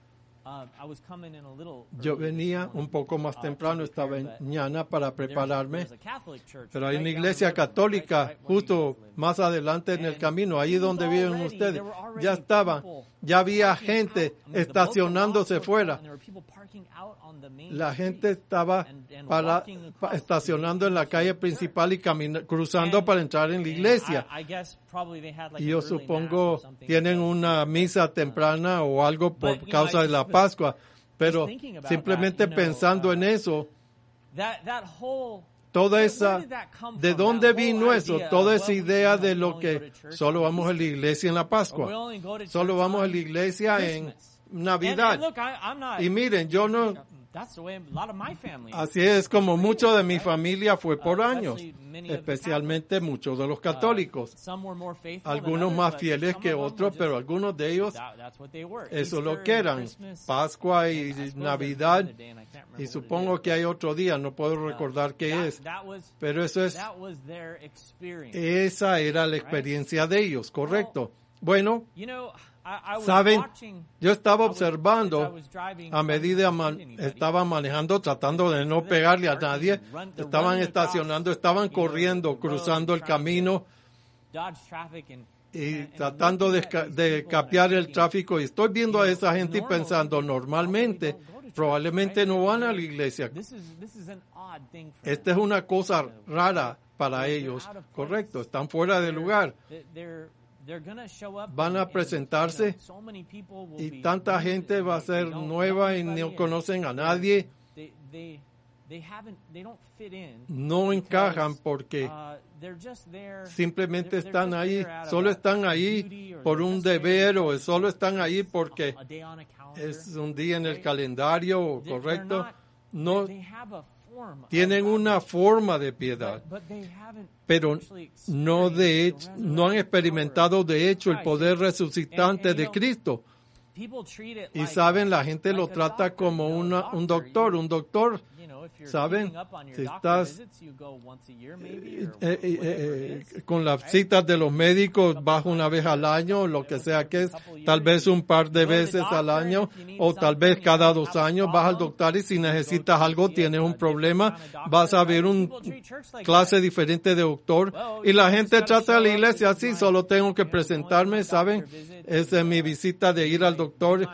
Um, I was coming in a little Yo early this venía morning, un poco más uh, temprano to esta prepare, but mañana para there's- prepararme, there's a Catholic church pero hay right una down iglesia the road, católica right- right where you justo guys live. más adelante en el And camino, ahí it was donde viven already- ustedes. there were already Ya estaba, people ya había parking gente out. I mean, the boats were estacionándose locked fuera. and there were people parking out on the main La street gente estaba and- and para, walking across pa- to estacionando en la the calle church. principal y camina- cruzando And- para entrar en la and iglesia. I- I guess probably they had like Y an yo early mass supongo or something tienen because- una misa temprana o algo por But, you know, causa I de la just- Pascua, pero thinking about simplemente that, you know, pensando uh, en eso, That, that whole, toda where- esa, where did that come ¿de from? dónde That whole vino eso? idea Toda of, esa well, we- idea you know, de we lo only go que to church solo on vamos a la Easter, iglesia en la or we Pascua, only go to solo church vamos a on la iglesia en Christmas. Navidad. And, and look, I, I'm not, Y miren, yo no, that's the way a lot of my family is. así es como mucho de mi familia fue por Uh, años, especially many of the especialmente muchos de los Uh, católicos. some were more faithful than Algunos others, más but fieles some que of them otros, were pero just- algunos de ellos that- that's what they were. eso Easter lo que and eran, Christmas, Pascua and I y suppose Navidad, there's another day, and I can't remember y what it supongo is, que hay otro día, no puedo but, uh, recordar qué that- es, that was- pero eso es, that was their experience. esa era la experiencia de ellos, correcto. Bueno, You know, I, I was saben, watching, yo estaba I was- as I observando was driving, a medida trying not to man- hit anybody. estaba manejando, tratando de no pegarle a nadie, estaban estacionando, estaban corriendo, cruzando el camino Dodge traffic and- y and- and tratando de, looking at esca- these de people capear and el thinking, tráfico y estoy viendo a esa gente y normally pensando, people normalmente, don't go to church, probablemente right? no van a la iglesia. This is, this is an odd thing for Esta them. es una cosa rara para They're ellos, out of place. correcto, están fuera de They're- lugar. they're- they're- they're gonna show up Van a and- and, presentarse you know, so many people will Y be tanta new gente and va a they- ser they don't nueva know y anybody no and conocen a they're- nadie, They, they, they haven't, they don't fit in. no because, encajan porque uh, they're just there- simplemente they're- they're están just ahí, there out of solo a- están a ahí duty, or por they're un just there deber o because solo están ahí porque a day on a calendar. es un día en el Right? calendario, They're- they're correcto. not- No they have a form of tienen una godliness, forma de piedad, but- but they haven't pero actually no de hecho, experienced the no han resurrecting experimentado power de hecho el of poder Christ. resucitante And- and, de you know, Cristo. People treat it Y like saben, a- la gente like lo a trata doctor, como you know, una, un doctor, doctor, you- un doctor. you know, if you're ¿Saben? keeping up on your Si doctor estás visits, you go once a year maybe, eh, or eh, eh, whatever eh, it is. con las right? citas de los médicos, vas una vez al año, lo que sea que es, tal vez un par de veces al año, o tal vez cada dos años vas al doctor y si necesitas algo, tienes un problema, vas a ver un clase diferente de doctor. Y la gente trata a la iglesia así, solo tengo que presentarme, ¿saben? Esa es mi visita de ir al doctor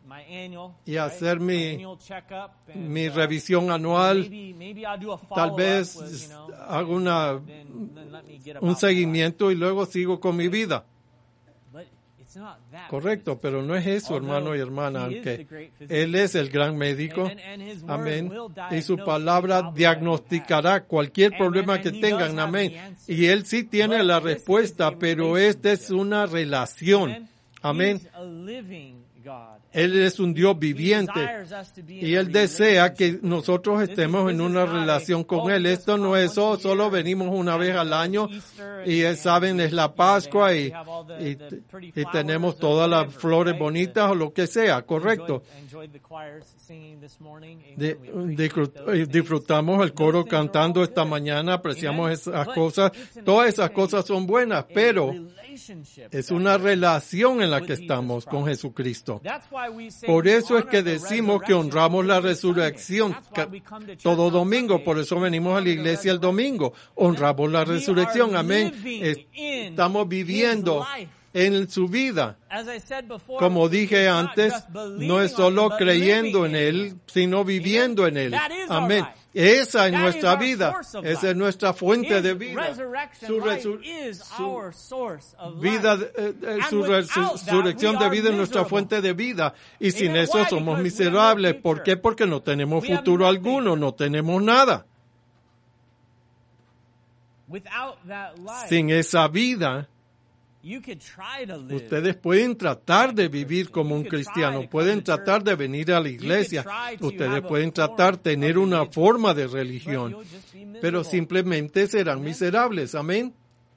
y hacer mi, mi revisión anual. Tal vez hago una, un seguimiento y luego sigo con mi vida. Correcto, pero no es eso, hermano y hermana, aunque Él es el gran médico, amén, y su palabra diagnosticará cualquier problema que tengan, amén, y Él sí tiene la respuesta, pero esta es una relación, amén. Él es un Dios viviente y Él desea que nosotros estemos en una relación con Él. Esto no es, oh, solo venimos una vez al año y saben, es la Pascua y, y, y tenemos todas las flores bonitas o lo que sea, correcto. De, de, disfrutamos el coro cantando esta mañana, apreciamos esas cosas. Todas esas cosas son buenas, pero es una relación en la que estamos con Jesucristo. Cristo. Por eso es que decimos que honramos la resurrección todo domingo. Por eso venimos a la iglesia el domingo. Honramos la resurrección. Amén. Estamos viviendo en su vida. Como dije antes, no es solo creyendo en Él, sino viviendo en Él. Amén. Esa es nuestra vida. Esa es nuestra fuente de vida. Su, resu su vida, eh, eh, su resurrección de vida es nuestra fuente de vida. Y sin eso somos miserables. ¿Por qué? Porque no tenemos futuro alguno, no tenemos nada. Sin esa vida, ustedes pueden tratar de vivir como un cristiano, pueden tratar de venir a la iglesia, ustedes pueden tratar de tener una forma de religión, pero simplemente serán miserables. Amén.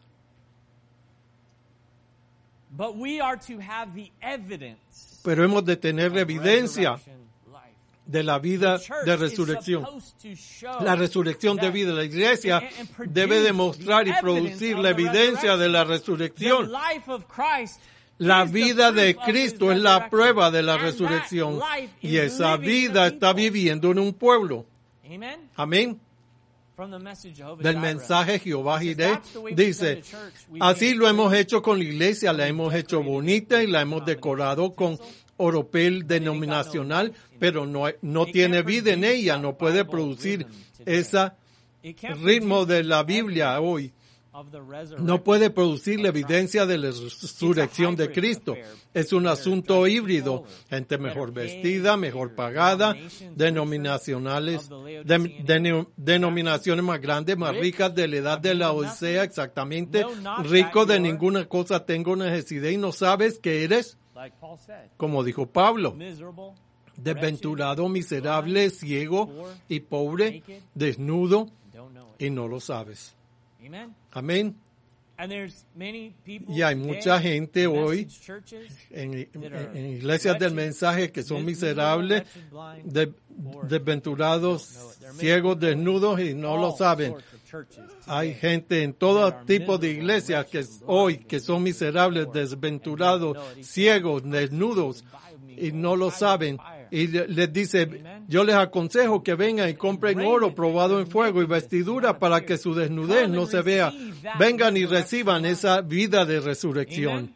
Pero hemos de tener la evidencia de la vida de resurrección. La resurrección de vida. La iglesia debe demostrar y producir la evidencia de la resurrección. La vida de Cristo es la prueba de la resurrección. Y esa vida está viviendo en un pueblo. Amén. Del mensaje Jehová Jireh dice, así lo hemos hecho con la iglesia, la hemos hecho bonita y la hemos decorado con oropel denominacional, pero no, no tiene vida en ella, no puede producir ese ritmo de la Biblia hoy. No puede producir la evidencia de la resurrección de Cristo. Es un asunto híbrido. Gente mejor vestida, mejor pagada, denominacionales, de, de, denominaciones más grandes, más ricas de la edad de la Odisea, exactamente. Rico de ninguna cosa tengo necesidad y no sabes que eres. Como dijo Pablo, desventurado, miserable, ciego y pobre, desnudo, y no lo sabes. Amén. Y hay mucha gente hoy en, en, en iglesias del mensaje que son miserables, de, desventurados, ciegos, desnudos y no lo saben. Hay gente en todo tipo de iglesias que hoy que son miserables, desventurados, ciegos, desnudos y no lo saben. Y les dice, yo les aconsejo que vengan y compren oro probado en fuego y vestidura para que su desnudez no se vea. Vengan y reciban esa vida de resurrección.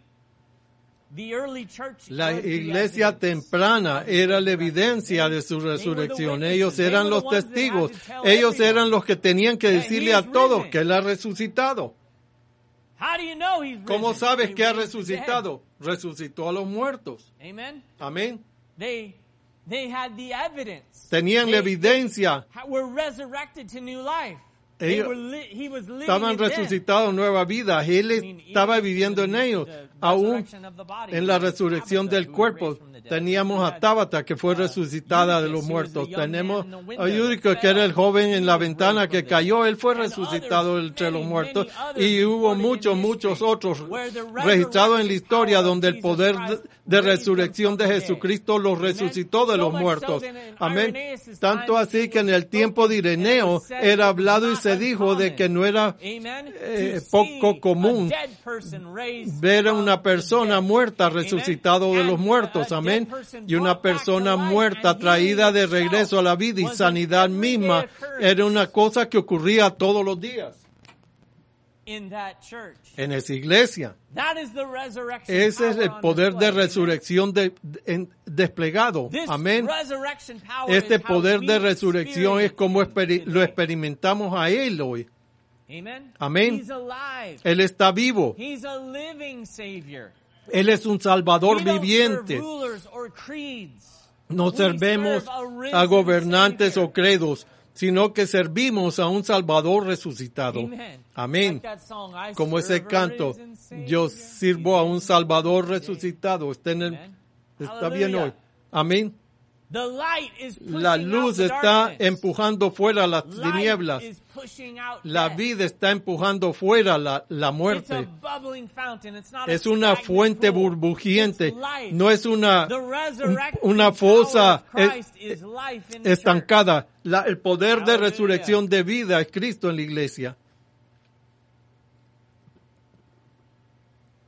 La iglesia temprana era la evidencia de su resurrección. Ellos eran los testigos. Ellos eran los que tenían que decirle a todos que Él ha resucitado. ¿Cómo sabes que ha resucitado? Resucitó a los muertos. Amén. Tenían la evidencia. Ellos estaban resucitados a nueva vida. Él estaba viviendo en ellos. Aún en la resurrección del cuerpo. Teníamos a Tabata, que fue resucitada de los muertos. Tenemos a Yúrico, que era el joven en la ventana que cayó. Él fue resucitado entre los muertos. Y hubo muchos, muchos otros registrados en la historia donde el poder de resurrección de Jesucristo los resucitó de los muertos. Amén. Tanto así que en el tiempo de Ireneo era hablado y se dijo de que no era eh, poco común ver a una persona muerta resucitado de los muertos. Amén. Y una persona muerta traída de regreso a la vida y sanidad misma era una cosa que ocurría todos los días en esa iglesia. Ese es el poder de resurrección de, de, en, desplegado. Amén. Este poder de resurrección es como exper lo experimentamos a Él hoy. Amén. Él está vivo. Él es un Salvador viviente. No servemos a gobernantes o credos, sino que servimos a un Salvador resucitado. Amén. Como ese canto, yo sirvo a un Salvador resucitado. Está, en el, está bien hoy. Amén. La luz está empujando fuera las tinieblas. La vida está empujando fuera la, la muerte. Es una fuente burbujiente. No es una, una fosa estancada. La, el poder de resurrección de vida es Cristo en la iglesia.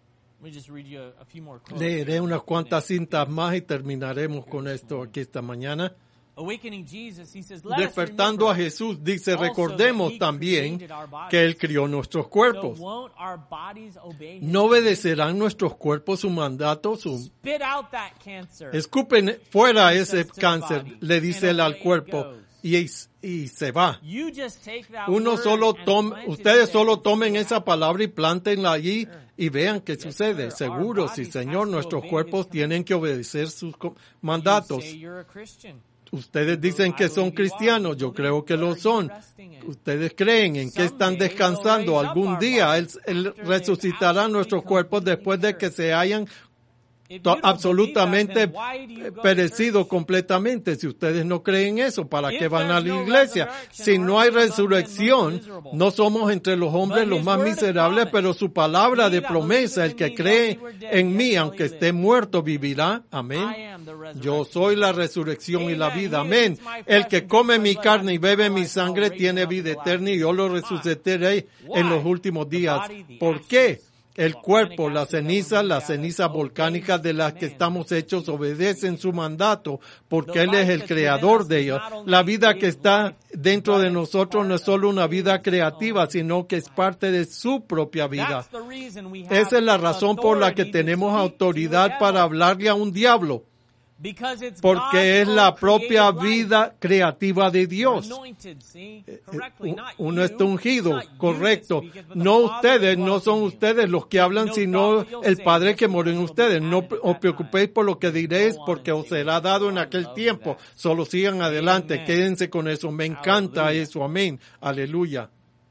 Leeré unas cuantas cintas más y terminaremos con esto aquí esta mañana. Despertando a Jesús, dice, recordemos también que Él crió nuestros cuerpos. ¿No obedecerán nuestros cuerpos su mandato? Su... Escupen fuera ese cáncer, le dice Él al cuerpo, y, y se va. Uno solo tome, ustedes solo tomen esa palabra y plántenla allí y vean qué sucede. Seguro, sí, Señor, nuestros cuerpos tienen que obedecer sus mandatos. Ustedes dicen que son cristianos, yo creo que lo son. Ustedes creen en que están descansando. Algún día Él, Él resucitará nuestros cuerpos después de que se hayan to- absolutamente perecido completamente. Si ustedes no creen eso, ¿para qué van a la iglesia? Si no hay resurrección, no somos entre los hombres los más miserables, pero su palabra de promesa, el que cree en mí, aunque esté muerto, vivirá. Amén. Yo soy la resurrección y la vida. Amén. El que come mi carne y bebe mi sangre tiene vida eterna y yo lo resucitaré en los últimos días. ¿Por qué? El cuerpo, las cenizas, las cenizas volcánicas de las que estamos hechos obedecen su mandato porque Él es el creador de ellos. La vida que está dentro de nosotros no es solo una vida creativa, sino que es parte de su propia vida. Esa es la razón por la que tenemos autoridad para hablarle a un diablo. Porque es la propia vida creativa de Dios. Uno está ungido, correcto. No ustedes, no son ustedes los que hablan, sino el Padre que mora en ustedes. No os preocupéis por lo que diréis, porque os será dado en aquel tiempo. Solo sigan adelante, quédense con eso. Me encanta eso, amén. Aleluya.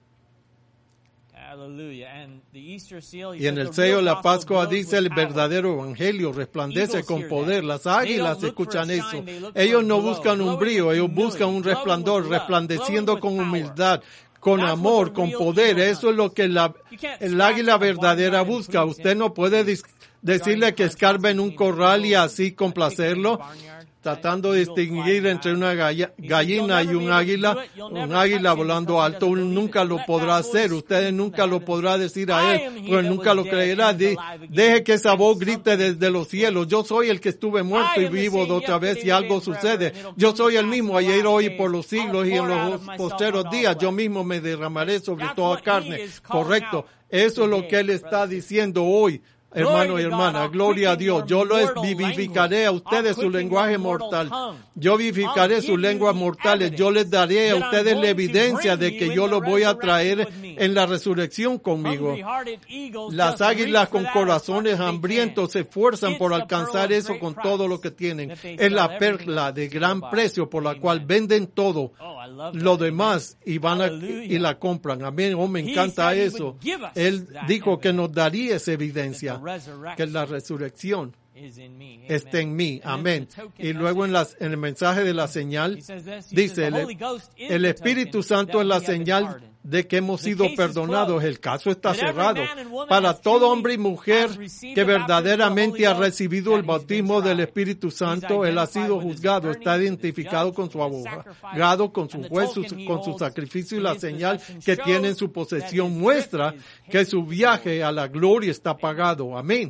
Y en el sello de la Pascua dice el verdadero evangelio resplandece con poder. Las águilas escuchan eso. Ellos no buscan un brillo, ellos buscan un resplandor, resplandeciendo con humildad, con amor, con poder. Eso es lo que la, el águila verdadera busca. Usted no puede decirle que escarbe en un corral y así complacerlo, tratando de distinguir entre una gallina y un águila, un águila volando alto. Uno nunca lo podrá hacer, ustedes nunca lo podrá decir a Él, pero nunca lo creerá. De, deje que esa voz grite desde los cielos, yo soy el que estuve muerto y vivo de otra vez y algo sucede. Yo soy el mismo ayer, hoy y por los siglos y en los posteros días, yo mismo me derramaré sobre toda carne. Correcto, eso es lo que Él está diciendo hoy. Hermano y hermana, gloria a Dios. Yo les vivificaré a ustedes su lenguaje mortal. Yo vivificaré sus lenguas mortales. Yo les daré a ustedes la evidencia de que yo los voy a traer en la resurrección conmigo. Las águilas con corazones hambrientos se esfuerzan por alcanzar eso con todo lo que tienen. Es la perla de gran precio por la cual venden todo lo demás y van a, y la compran. Amén. Oh, me encanta eso. Él dijo que nos daría esa evidencia, que la resurrección está en mí. Amén. Y luego en, las, en el mensaje de la señal, dice, el, el Espíritu Santo es la señal de que hemos sido perdonados. El caso está cerrado. Para todo hombre y mujer que verdaderamente ha recibido el bautismo del Espíritu Santo, él ha sido juzgado, está identificado con su abogado, con su juez, su, con su sacrificio, y la señal que tiene en su posesión muestra que su viaje a la gloria está pagado. Amén.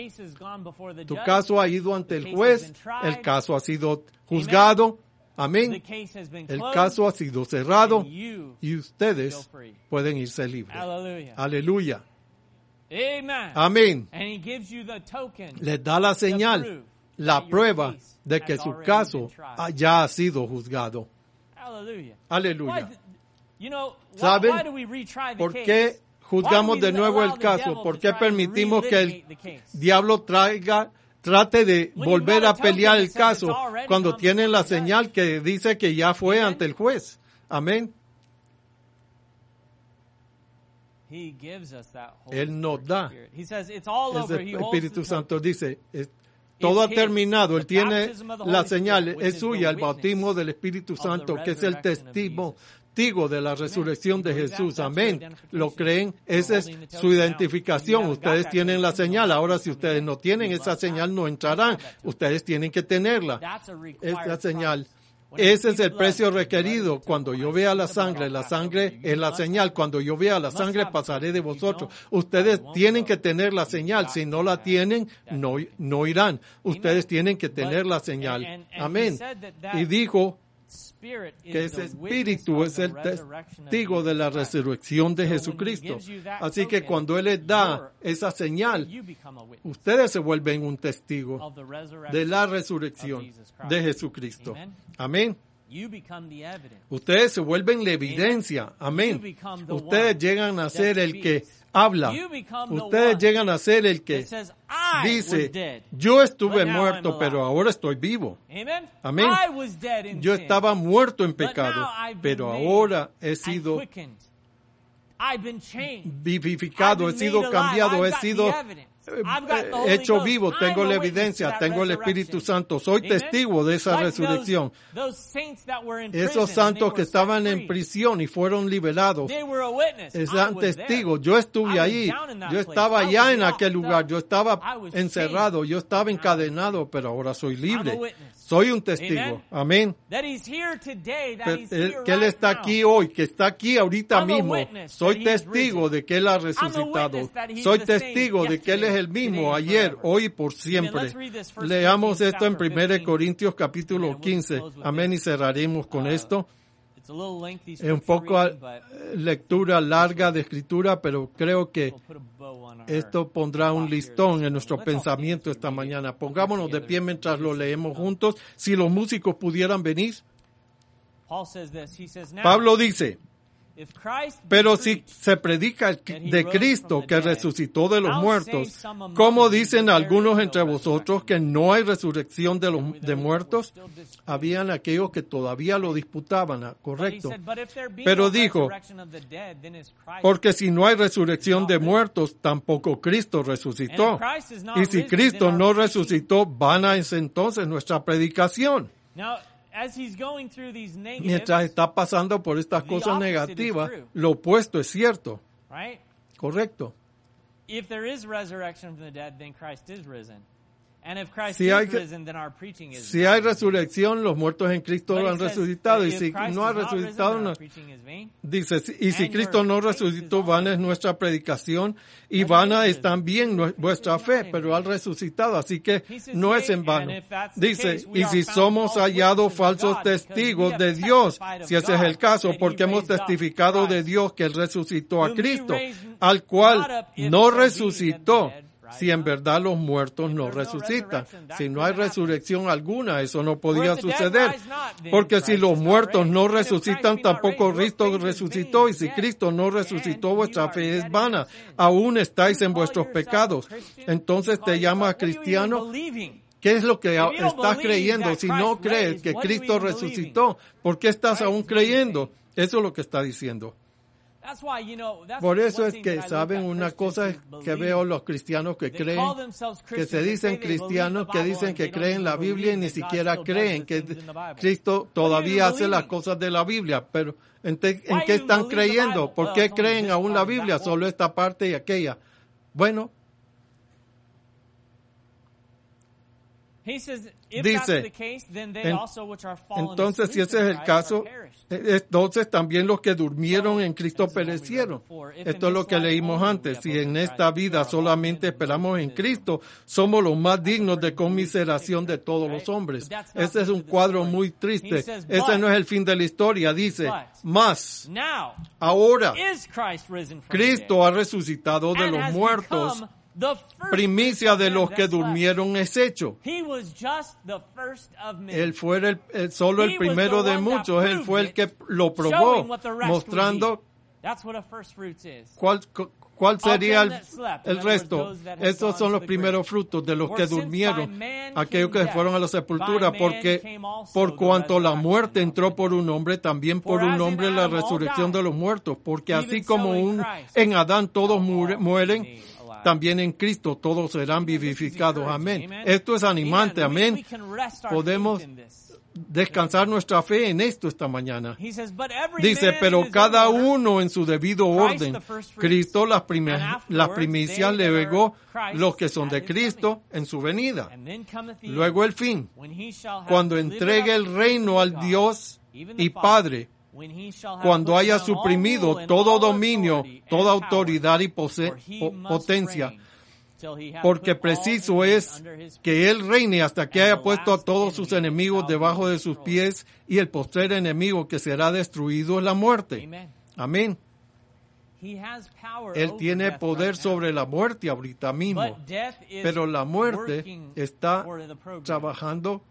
Tu caso ha ido ante el juez, el caso ha sido juzgado. Amén. El caso ha sido cerrado y ustedes pueden irse libres. Aleluya. Amén. Les da la señal, la prueba de que su caso ya ha sido juzgado. Aleluya. ¿Saben por qué juzgamos de nuevo el caso? ¿Por qué permitimos que el diablo traiga Trate de volver a pelear el caso cuando tienen la señal que dice que ya fue ante el juez? Amén. Él nos da. El Espíritu Santo dice, todo ha terminado. Él tiene la señal, es suya, el bautismo del Espíritu Santo, que es el testigo de la resurrección de Jesús. Amén. ¿Lo creen? Esa es su identificación. Ustedes tienen la señal. Ahora, si ustedes no tienen esa señal, no entrarán. Ustedes tienen que tenerla. Esa señal. Ese es el precio requerido. Cuando yo vea la sangre, la sangre es la señal. Cuando yo vea la sangre, pasaré de vosotros. Ustedes tienen que tener la señal. Si no la tienen, no, no irán. Ustedes tienen que tener la señal. Amén. Y dijo que ese espíritu es el testigo de la resurrección de Jesucristo. Así que cuando Él les da esa señal, ustedes se vuelven un testigo de la resurrección de Jesucristo. Amén. Ustedes se vuelven la evidencia. Amén. Ustedes llegan a ser el que habla. Ustedes llegan a ser el que dice, yo estuve muerto, pero ahora estoy vivo. Amén. Yo estaba muerto en pecado, pero ahora he sido vivificado, he sido cambiado, he sido hecho vivo, tengo la evidencia, tengo el Espíritu Santo, soy testigo de esa resurrección. Esos santos que estaban en prisión y fueron liberados, eran testigos. Yo estuve ahí, yo estaba allá en aquel lugar, yo estaba encerrado, yo estaba encadenado, pero ahora soy libre. Soy un testigo. Amén. Que Él está aquí hoy, que está aquí ahorita mismo. Soy testigo de que Él ha resucitado. Soy testigo de que Él es el mismo ayer, hoy y por siempre. Leamos esto en primera de Corintios capítulo quince. Amén, y cerraremos con esto. Es un poco lectura larga de escritura, pero creo que esto pondrá un listón en nuestro pensamiento esta mañana. Pongámonos de pie mientras lo leemos juntos. Si los músicos pudieran venir. Pablo dice, pero si se predica de Cristo que resucitó de los muertos, ¿cómo dicen algunos entre vosotros que no hay resurrección de los de muertos? Habían aquellos que todavía lo disputaban, correcto. Pero dijo, porque si no hay resurrección de muertos, tampoco Cristo resucitó. Y si Cristo no resucitó, vana es entonces nuestra predicación. Mientras está pasando por estas cosas negativas, lo opuesto es cierto. Correcto. Si hay, si hay resurrección, los muertos en Cristo han resucitado. Y si no ha resucitado, no. Dice, y si Cristo no resucitó, vana es nuestra predicación y vana es también vuestra fe, pero ha resucitado, así que no es en vano. Dice, y si somos hallados falsos testigos de Dios, si ese es el caso, porque hemos testificado de Dios que Él resucitó a Cristo, al cual no resucitó. Si en verdad los muertos no resucitan. Si no hay resurrección alguna, eso no podía suceder. Porque si los muertos no resucitan, tampoco Cristo resucitó. Y si Cristo no resucitó, vuestra fe es vana. Aún estáis en vuestros pecados. Entonces te llamas cristiano. ¿Qué es lo que estás creyendo? Si no crees que Cristo resucitó, ¿por qué estás aún creyendo? Eso es lo que está diciendo. Por eso es que, ¿saben? Una cosa que veo los cristianos que creen, que se dicen cristianos, que dicen que creen la Biblia y ni siquiera creen que Cristo todavía hace las cosas de la Biblia. Pero ¿en, te, en qué están creyendo? ¿Por qué creen aún la Biblia? Solo esta parte y aquella. Bueno, dice, entonces si ese es el caso, entonces también los que durmieron en Cristo perecieron. Esto es lo que leímos antes. Si en esta vida solamente esperamos en Cristo, somos los más dignos de conmiseración de todos los hombres. Ese es un cuadro muy triste. Ese no es el fin de la historia. Dice, más, ahora, Cristo ha resucitado de los muertos. Primicia de los que durmieron es hecho. Él fue el, el, solo el primero de muchos. Él fue el que lo probó, mostrando cuál, cuál sería el, el resto. Estos son los primeros frutos de los que durmieron, aquellos que fueron a la sepultura, porque por cuanto la muerte entró por un hombre, también por un hombre la resurrección de los muertos, porque así como un, en Adán todos mueren, también en Cristo todos serán vivificados. Amén. Esto es animante. Amén. Podemos descansar nuestra fe en esto esta mañana. Dice, pero cada uno en su debido orden. Cristo las, primi- las primicias le legó los que son de Cristo en su venida. Luego el fin, cuando entregue el reino al Dios y Padre, cuando haya suprimido todo dominio, toda autoridad y pose- po- potencia, porque preciso es que Él reine hasta que haya puesto a todos sus enemigos debajo de sus pies, y el postrer enemigo que será destruido es la muerte. Amén. Él tiene poder sobre la muerte ahorita mismo, pero la muerte está trabajando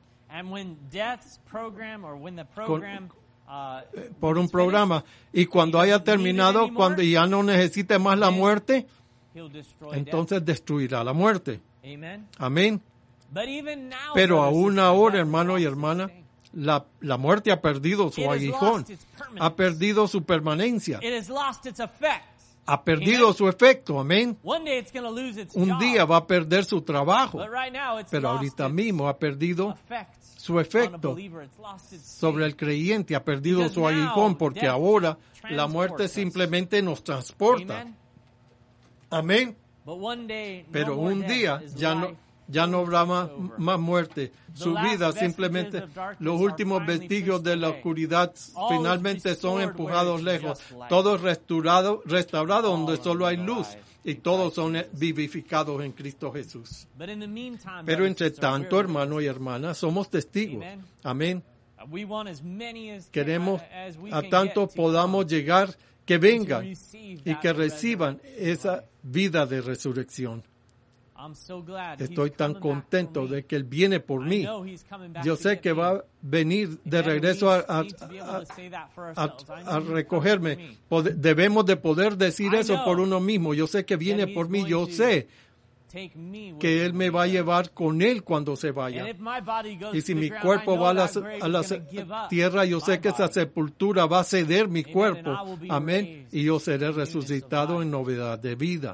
con, por un programa, y cuando haya terminado, cuando ya no necesite más la muerte, entonces destruirá la muerte. Amén. Pero aún ahora, hermano y hermana, la, la muerte ha perdido su aguijón, ha perdido su permanencia, ha perdido su efecto. Amén. Un día va a perder su trabajo, pero ahorita mismo ha perdido su efecto sobre el creyente, ha perdido su aguijón, porque ahora la muerte simplemente nos transporta. Amén. Pero un día ya no, ya no habrá más, más muerte. Su vida simplemente, los últimos vestigios de la oscuridad finalmente son empujados lejos. Todo es restaurado, restaurado donde solo hay luz, y todos son vivificados en Cristo Jesús. Pero entre tanto, hermano y hermana, somos testigos. Amén. Queremos a tanto podamos llegar, que vengan y que reciban esa vida de resurrección. Estoy tan contento de que Él viene por mí. Yo sé que va a venir de regreso a, a, a, a, a recogerme. Debemos de poder decir eso por uno mismo. Yo sé que viene por mí. Yo sé que Él me va a llevar con Él cuando se vaya. Y si mi cuerpo va a la, a la tierra, yo sé que esa sepultura va a ceder mi cuerpo. Amén. Y yo seré resucitado en novedad de vida.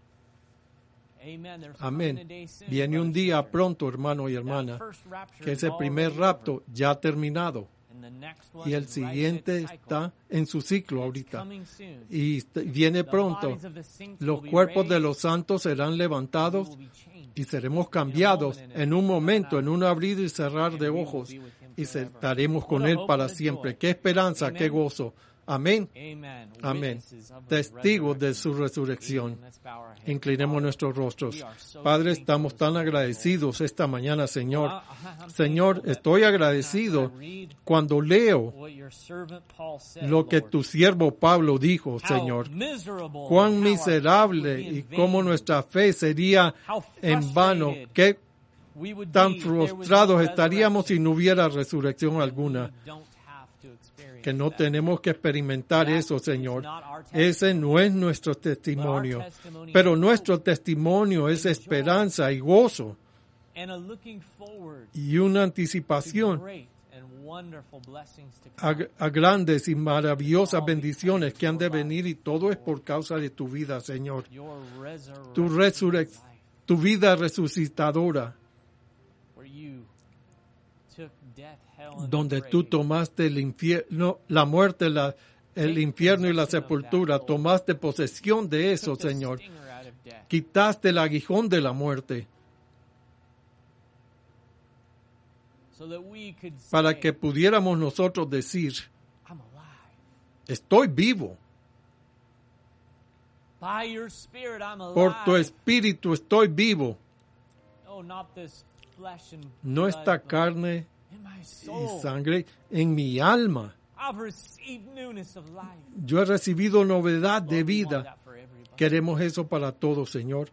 Amén. Viene un día pronto, hermano y hermana, que ese primer rapto ya ha terminado. Y el siguiente está en su ciclo ahorita. Y viene pronto. Los cuerpos de los santos serán levantados y seremos cambiados en un momento, en un abrir y cerrar de ojos. Y estaremos con Él para siempre. ¡Qué esperanza, qué gozo! Amén. Amén. Testigos de su resurrección. Inclinemos nuestros rostros. Padre, estamos tan agradecidos esta mañana, Señor. Señor, estoy agradecido cuando leo lo que tu siervo Pablo dijo, Señor. Cuán miserable y cómo nuestra fe sería en vano. Qué tan frustrados estaríamos si no hubiera resurrección alguna. Que no tenemos que experimentar eso, Señor. Ese no es nuestro testimonio. Pero nuestro testimonio es esperanza y gozo. Y una anticipación a, a grandes y maravillosas bendiciones que han de venir, y todo es por causa de tu vida, Señor. Tu resurrección, tu vida resucitadora, donde tú tomaste el infierno, la muerte, la, el infierno y la sepultura, tomaste posesión de eso, Señor. Quitaste el aguijón de la muerte para que pudiéramos nosotros decir, estoy vivo. Por tu espíritu estoy vivo. No esta carne y sangre, en mi alma. Yo he recibido novedad de vida. Queremos eso para todos, Señor.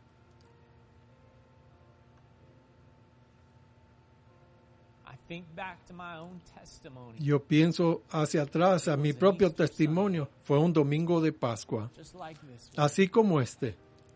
Yo pienso hacia atrás a mi propio testimonio. Fue un domingo de Pascua, así como este.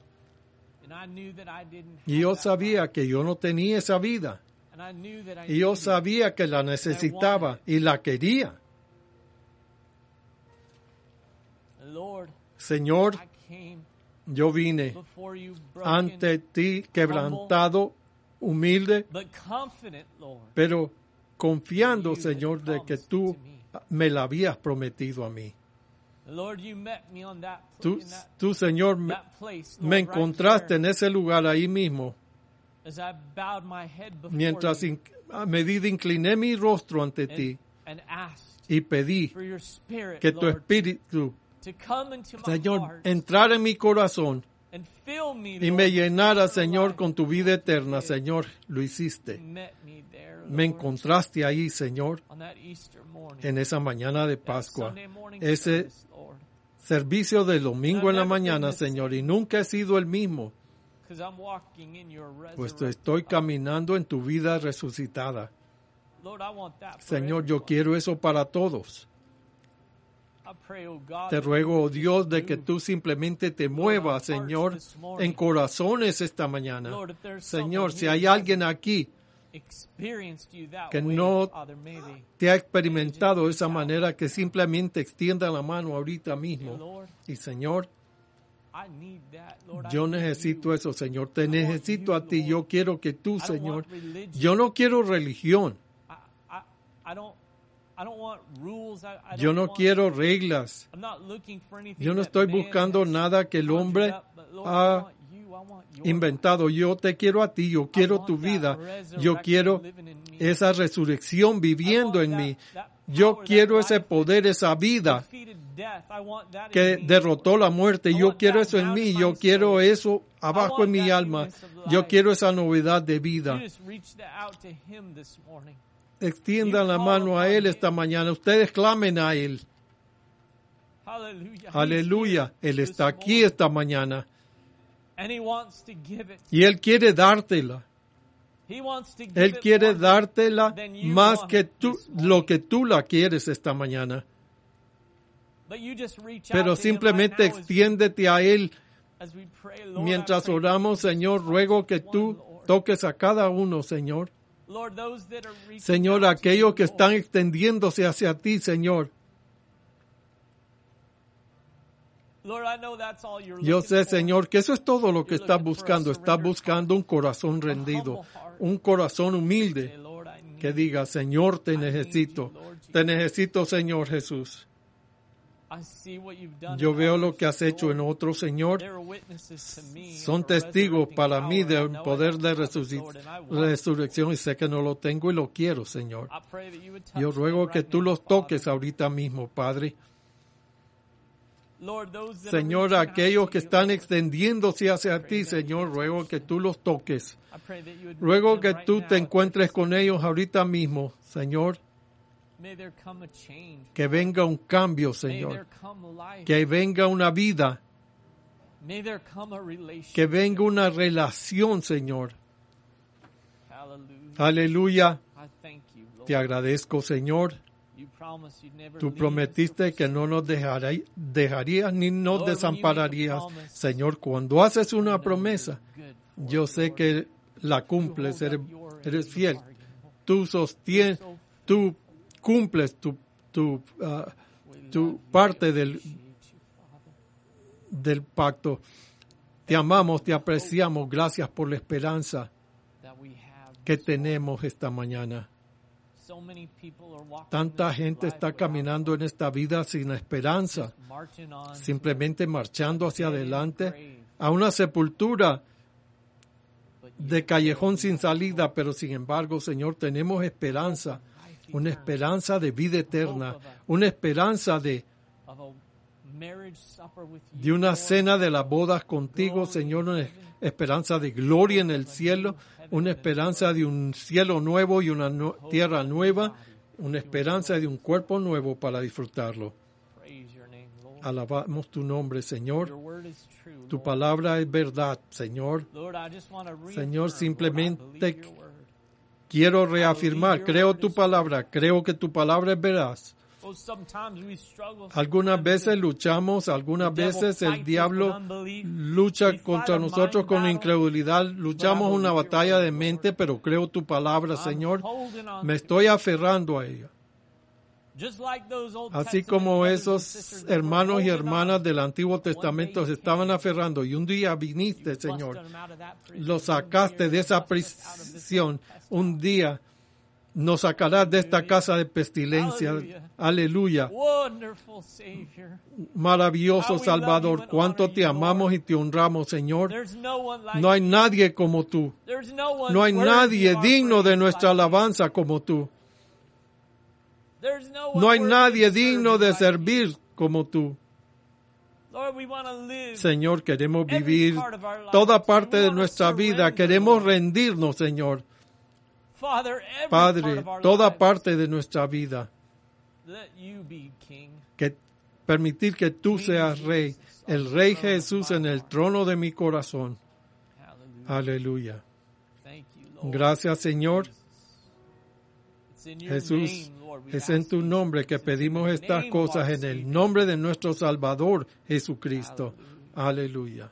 Y yo sabía que yo no tenía esa vida. Y yo sabía que la necesitaba y la quería. Señor, yo vine before you broken, ante ti quebrantado, humilde, but confident, Lord. pero confiando, You had Señor, de que promised tú to me. me la habías prometido a mí. Lord, you met me on that, pla- Tú, in that, tú Señor, me, that place, Lord, me right encontraste there, en ese lugar ahí mismo, as I bowed my head before mientras you in- a medida incliné mi rostro ante ti and, and asked y pedí for your spirit, que tu Lord, espíritu, to come into my Señor, heart entrara en mi corazón and fill me, y Lord, me with llenara, eternal Señor, life. con tu vida eterna. Señor, lo You hiciste. met me there, Me Lord, encontraste ahí, Señor, on that Easter morning, en esa mañana de that Pascua. Sunday morning Ese service, Lord, servicio de domingo en la I've never mañana, been the Señor, same. y nunca he sido el mismo, 'cause I'm walking in your pues resurrection. estoy caminando en tu vida resucitada. Lord, I want that for Señor, yo everyone. quiero eso para todos. I pray, oh God, Te that you ruego, oh would just Dios, de que move. tú simplemente te Lord, muevas, on hearts Señor, this morning. en corazones esta mañana. Lord, if there's Señor, someone si here hay who alguien aquí experienced you that que way, no Father, may they, te ha experimentado de esa manera, que simplemente extienda la mano ahorita mismo. Lord, Y Señor, I need that. Lord, yo I need necesito you. eso, Señor. Te I want necesito you, a ti. Lord. Yo quiero que tú, I don't Señor. want religion. Yo no quiero religión. I, I, I don't I don't want rules. I, I Yo don't no want, quiero reglas. I'm not looking for anything Yo no that estoy man buscando has nada que el conjured hombre up, but Lord, I ha want you. I want your inventado. Yo te quiero a ti. Yo I quiero want tu that vida. resurrection Yo quiero living in me. esa resurrección I viviendo want en that- mí. that Yo power, quiero that ese life poder, esa vida defeated death. I want that que in me, derrotó Lord. la muerte. I Yo want quiero that eso en down mí. in Yo my quiero soul. eso abajo en want mi that alma. newness of Yo life. quiero esa novedad de You vida. just reach that out to him this morning. Extiendan You la call mano a upon Él him. esta mañana. Ustedes clamen a Él. Hallelujah. He's Aleluya. here Él this está aquí morning, esta mañana. and he wants to give it. Y Él quiere dártela. He wants to give Él it quiere more dártela than you más want que it tú, this morning. lo que tú la quieres esta mañana. But you just reach out Pero to him right simplemente now as we- extiéndete a Él. as we pray, Lord, I Mientras pray oramos, that you Señor, touch ruego que each tú one, Lord. toques a cada uno, Señor. Lord, those that are reaching Señor, out to aquellos you, que Lord. están extendiéndose hacia ti, Señor. Lord, I know that's all you're Yo looking sé, for. Señor, que eso es todo lo que You're estás looking for a buscando. Estás surrendered buscando un corazón rendido, humble heart. un corazón Say, humilde Lord, I need que diga, Señor, te I need necesito. you, Lord Jesus. Te necesito, Señor Jesús. I see what you've done Yo in veo others, lo que has hecho en Lord. otros, Señor. They are witnesses to me Son of a testigos resurrecting para power, mí and I del know I poder don't de have it, resuci- Lord, and I want it. resurrección y sé que no lo tengo y lo quiero, Señor. I pray that you would touch Yo ruego them que right tú now, los Father. toques ahorita mismo, Padre. Lord, those that are Señor, reaching out aquellos to que you, están Lord, extendiéndose hacia pray ti, that you Señor, would ruego touch que them. tú los toques. I pray that you would Ruego meet them que right tú now te at their encuentres con seat. ellos ahorita mismo, Señor. May there come a change. Que venga un cambio, May there Señor. come life. Que venga una vida. May there come a relationship. Que venga una relación, Señor. Hallelujah. Aleluya. I thank you, Lord. Te agradezco, Señor. You promised you'd never Tú leave us or prometiste que forsake no nos dejará- dejarías ni nos Lord, when you make a desampararías. promise, Señor, cuando haces us. I una know promesa, you're good for yo it, sé Lord. que la You cumples, hold eres, up your end eres of the fiel. bargain, Lord. Tú You're sostienes, so tú cumples tu, tu, ah, We tu love you. parte We del, appreciate you, Father. del pacto. Te amamos, te apreciamos. Gracias por la esperanza That we have que this morning. tenemos esta mañana. So many people are walking Tanta this gente life está without caminando en esta vida sin esperanza, just marching on to simplemente marchando hacia a dead-end adelante grave. a una sepultura But you de callejón sin have salida, pero sin embargo, Señor, tenemos esperanza, life una eternal, esperanza de vida eterna, una esperanza de, of a marriage supper with you, de una Lord. cena de las bodas contigo, Señor, una esperanza de gloria en el cielo, una esperanza de un cielo nuevo y una nu- tierra nueva, una esperanza de un cuerpo nuevo para disfrutarlo. Praise your name, Lord. Alabamos tu nombre, Señor. Your word is true, Tu Lord. palabra es verdad, Señor. Lord, I just want to reaffirm, Señor, Lord, I simplemente believe your word. Quiero reafirmar, creo tu palabra, creo que tu palabra es veraz. Oh, sometimes we struggle, Algunas sometimes veces the- luchamos, algunas the devil veces el fights us diablo with unbelief. lucha We fight contra a nosotros mind con battle, incredulidad, luchamos una believe your batalla de word, mente, Lord. pero creo tu palabra, I'm Señor. holding on Me to estoy aferrando a ella. Así como esos hermanos y hermanas del Antiguo Testamento se estaban aferrando y un día viniste, Señor, los sacaste de esa prisión, un día nos sacarás de esta casa de pestilencia. Aleluya. Maravilloso Salvador, cuánto te amamos y te honramos, Señor. No hay nadie como tú. No hay nadie digno de nuestra alabanza como tú. No hay nadie digno de servir como tú. Señor, queremos vivir toda parte de nuestra vida. Queremos rendirnos, Señor. Padre, toda parte de nuestra vida. Que permitir que tú seas Rey. El Rey Jesús en el trono de mi corazón. Aleluya. Gracias, Señor. Jesús, es en tu nombre que pedimos estas cosas, en el nombre de nuestro Salvador Jesucristo. Aleluya.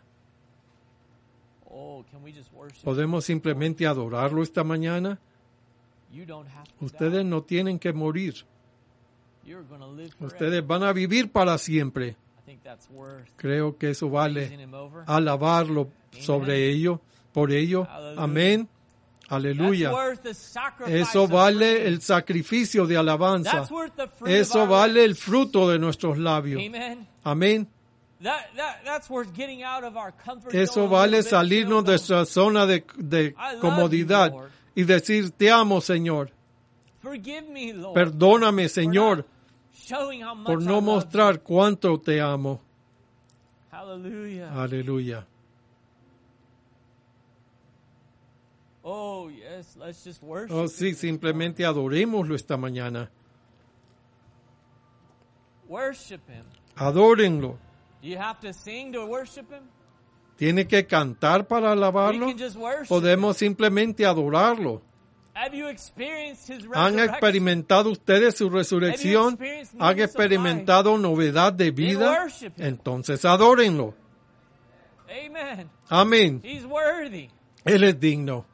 ¿Podemos simplemente adorarlo esta mañana? Ustedes no tienen que morir. Ustedes van a vivir para siempre. Creo que eso vale alabarlo sobre ello, por ello. Amén. Aleluya. Eso vale el sacrificio de alabanza. Eso vale el fruto de nuestros labios. Amén. Eso vale salirnos de nuestra zona de, de comodidad y decir, te amo, Señor. Perdóname, Señor, por no mostrar cuánto te amo. Aleluya. Oh, yes, let's just worship. Oh, sí, simplemente adorémoslo esta mañana. Worship him. Adórenlo. Do you have to sing to worship him? ¿Tiene que cantar para alabarlo? We can just worship Podemos him. simplemente adorarlo. Have you experienced his ¿Han resurrection? experimentado ustedes su resurrección? ¿Han experimentado novedad de vida? Entonces adórenlo. Amen. Amén. He's worthy. Él es digno.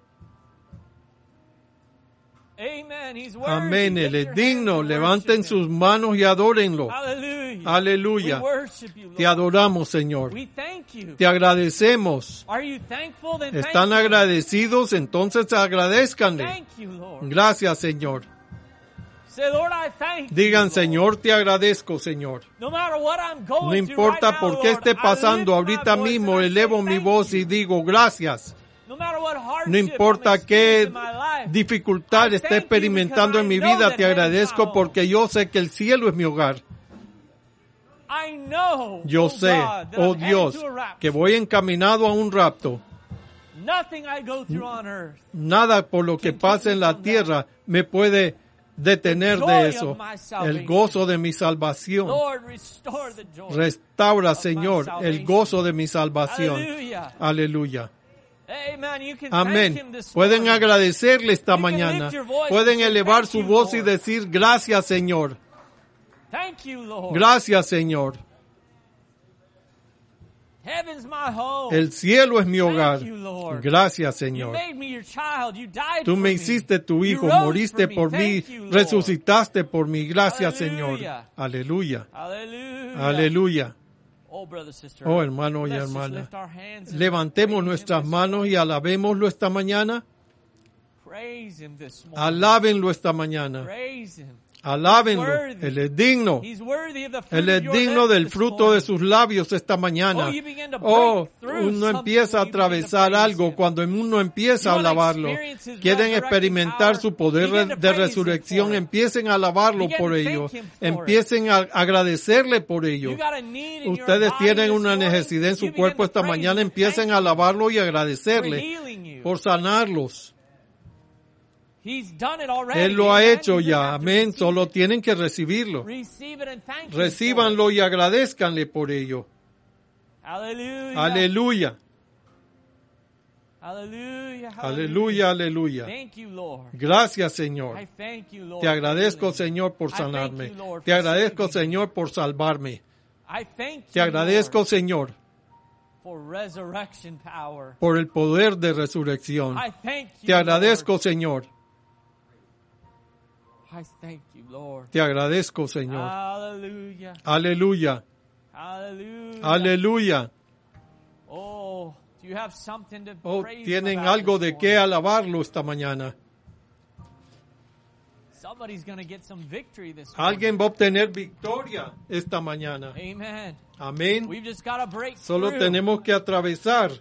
Amen. He's worthy. Amén. Él Lift es your digno. hands and Levanten worship him. sus manos y adórenlo. Hallelujah. Aleluya. We worship you, Lord. Te adoramos, Señor. We thank you. Te agradecemos. Are you thankful? Then thank ¿Están you. agradecidos? Entonces agradézcanle. Thank you, Lord. Gracias, Señor. Say, Lord, I thank you, Digan, Lord. Señor, te agradezco, Señor. No matter what I'm going No through importa right now, por qué Lord, esté I pasando, lift my ahorita voice mismo and I elevo say mi thank voz you. y digo gracias. No matter what hardship No importa I'm qué experiencing in my life, dificultad I esté thank you experimentando because en mi I know vida, that te heaven's agradezco my porque yo sé que el cielo es mi hogar. I know, Yo oh sé, God, that oh I'm headed Dios, to a rapture. que voy encaminado a un rapto. Nothing I go through on earth. Nada por lo que pase en la tierra me puede detener de eso. El gozo de mi salvación. Lord, restore the joy. Restaura, of my Señor, el salvation. gozo de mi salvación. Hallelujah. Aleluya. Amen. You can thank Amén. him this Pueden morning. agradecerle esta You can mañana. lift your voice Pueden and say, elevar "Thank su you, voz y Lord." decir, gracias, Señor. Thank you, Lord. Gracias, Señor. Heaven's my home. El cielo es mi hogar. Thank you, Lord. Gracias, You Señor. made me your child. You died Tú for me me. hiciste tu You hijo, rose moriste for me. por mí, Thank you, Lord. resucitaste por mí. Gracias, Señor. Aleluya. Aleluya. Hallelujah. Aleluya. Oh, brother, sister. Oh, hermano y Let's just hermana. lift our hands and Levantemos praise nuestras him this manos y alabémoslo esta mañana. Praise him this morning. Alábenlo esta mañana. Praise him. Alábenlo. worthy. Él es digno. He's worthy of the fruit Él of es your digno lips del this fruto de morning. sus labios esta mañana. Oh, you begin to break Oh, through uno something empieza a when you begin to atravesar praise algo him. cuando uno empieza a You wanna alabarlo. experience his Quieren resurrecting experimentar power? su poder Begin to de praise him resurrección. for it. Empiecen a alabarlo Begin por to ello. thank him for Empiecen a agradecerle por ello. You got a need in your Ustedes body tienen this una morning. necesidad en You su begin cuerpo to esta praise mañana. him. Empiecen Thank a alabarlo y you for agradecerle healing you. por sanarlos. He's done it already. Él lo ha Amen. hecho You just ya. have to Amén. receive Solo it. tienen que recibirlo. Receive it and thank him for Recíbanlo it. y agradezcanle por ello. Hallelujah. Aleluya. Hallelujah. Aleluya, aleluya. Thank you, Lord. Gracias, Señor. I thank you, Lord. Te agradezco, for healing. Señor, por I thank sanarme. you, Lord, Te for agradezco, saving me. Señor, por salvarme. I thank Te you, agradezco, Lord, Señor, for resurrection power. por el poder de resurrección. I thank you, Te agradezco, Lord. Señor. I thank you, Lord. Te agradezco, Señor. Hallelujah. Aleluya. Hallelujah. Aleluya. Oh, do you have something to Oh, praise tienen about algo this de qué morning? alabarlo esta mañana. Somebody's going to get some victory this morning. Alguien va a obtener victoria esta mañana. Amen. Amén. We've just got to break Solo through. tenemos que atravesar.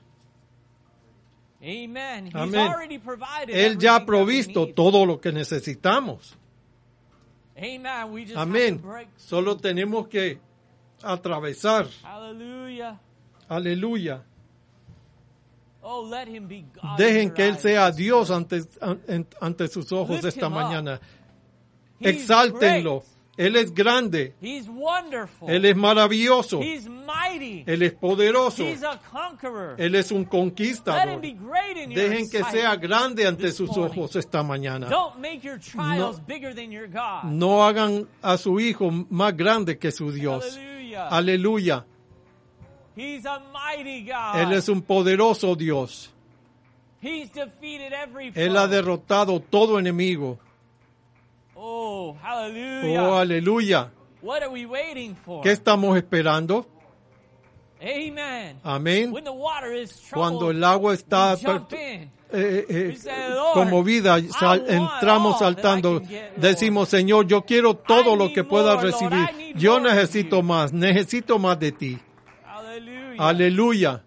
Amen. He's Amén. already provided Él ya ha everything that we provisto need. todo lo que necesitamos. Amen. We just Amén. have to break. Solo tenemos que atravesar. Hallelujah. Aleluya. Oh, let him be God. Dejen in que your Él eyes sea this Dios morning. ante, ante, ante sus ojos Lift esta him up. mañana. He's Exáltenlo. great. Él es grande. He's wonderful. Él es maravilloso. He's mighty. Él es poderoso. He's a conqueror. Él es un Let conquistador. him be great in your Dejen que sight sea grande ante this sus morning. ojos esta mañana. Don't make your trials No. bigger than your God. No hagan a su hijo más grande que su Dios. Hallelujah. Aleluya. He's a mighty God. Él es un poderoso Dios. He's defeated every Él ha foe. derrotado todo enemigo. Oh, hallelujah. Oh, aleluya. What are we waiting for? ¿Qué estamos esperando? Amen. Amén. When the water is troubled, Cuando el agua está we jump per- in. eh, eh, We say, Lord, conmovida, sal- I want entramos all that saltando, I can get, Lord. decimos, Señor, yo quiero todo I lo need que pueda more, Lord. recibir. I need Yo more of necesito you. más, necesito más de ti. Hallelujah. Aleluya.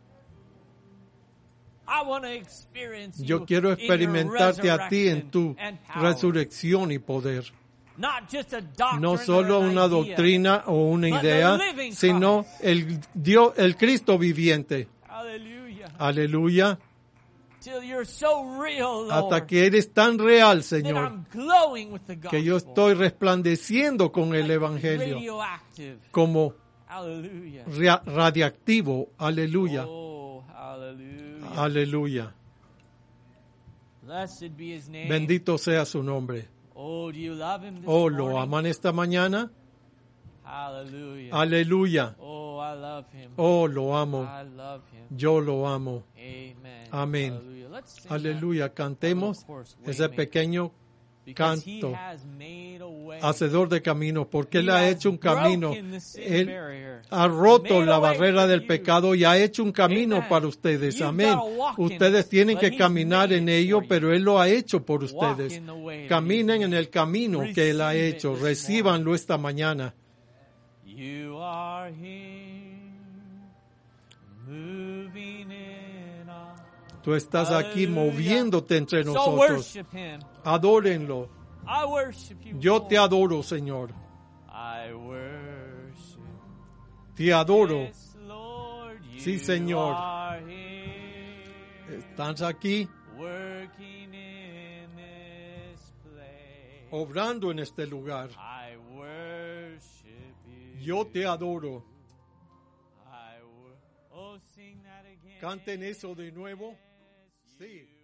I want to experience Yo you quiero in your experimentarte a ti en tu resurrection and power. resurrección y poder. Not just a doctrine No or solo an una idea, doctrina o una but the idea, living sino Christ. el Dios, el Cristo viviente. Hallelujah. Aleluya. Till you're so real, Lord, Hasta que eres tan real, that Señor, I'm glowing with the gospel. que yo estoy resplandeciendo con el Evangelio Radioactive. como Hallelujah. ria- radiactivo. Aleluya. Oh, hallelujah. Aleluya. Blessed be his name. Bendito sea su nombre. Oh, do you love him this Oh, ¿lo morning? aman esta mañana? Hallelujah. Aleluya. Oh, I love him. Oh, lo amo. I love him. Yo lo amo. Amen. Amén. Hallelujah. Let's sing Aleluya. Cantemos that little chorus, ese Waymaker, pequeño because he canto, has made a way. hacedor de camino, porque He Él ha has hecho un camino. broken the sin Él barrier. ha roto Made a la way barrera for del you. pecado y ha hecho un camino Amen. para ustedes. You've Amén. gotta walk in Ustedes it, tienen but que he's caminar made en it ello, for you. pero Él lo ha hecho por Walk ustedes. in the way that Caminen he's en made. el camino que Él ha Receive it hecho. this Recíbanlo esta mañana. You are here, moving in us. Tú estás aquí Hallelujah. moviéndote entre So nosotros. worship him. Adórenlo. I worship you. Yo Lord. te adoro, Señor. I worship. Te adoro. Yes, Lord, you Sí, Señor. are here, Estás aquí working in this place. obrando en este lugar. I worship you. Yo te adoro. I wor- oh, sing that again. Canten eso de nuevo. Sí.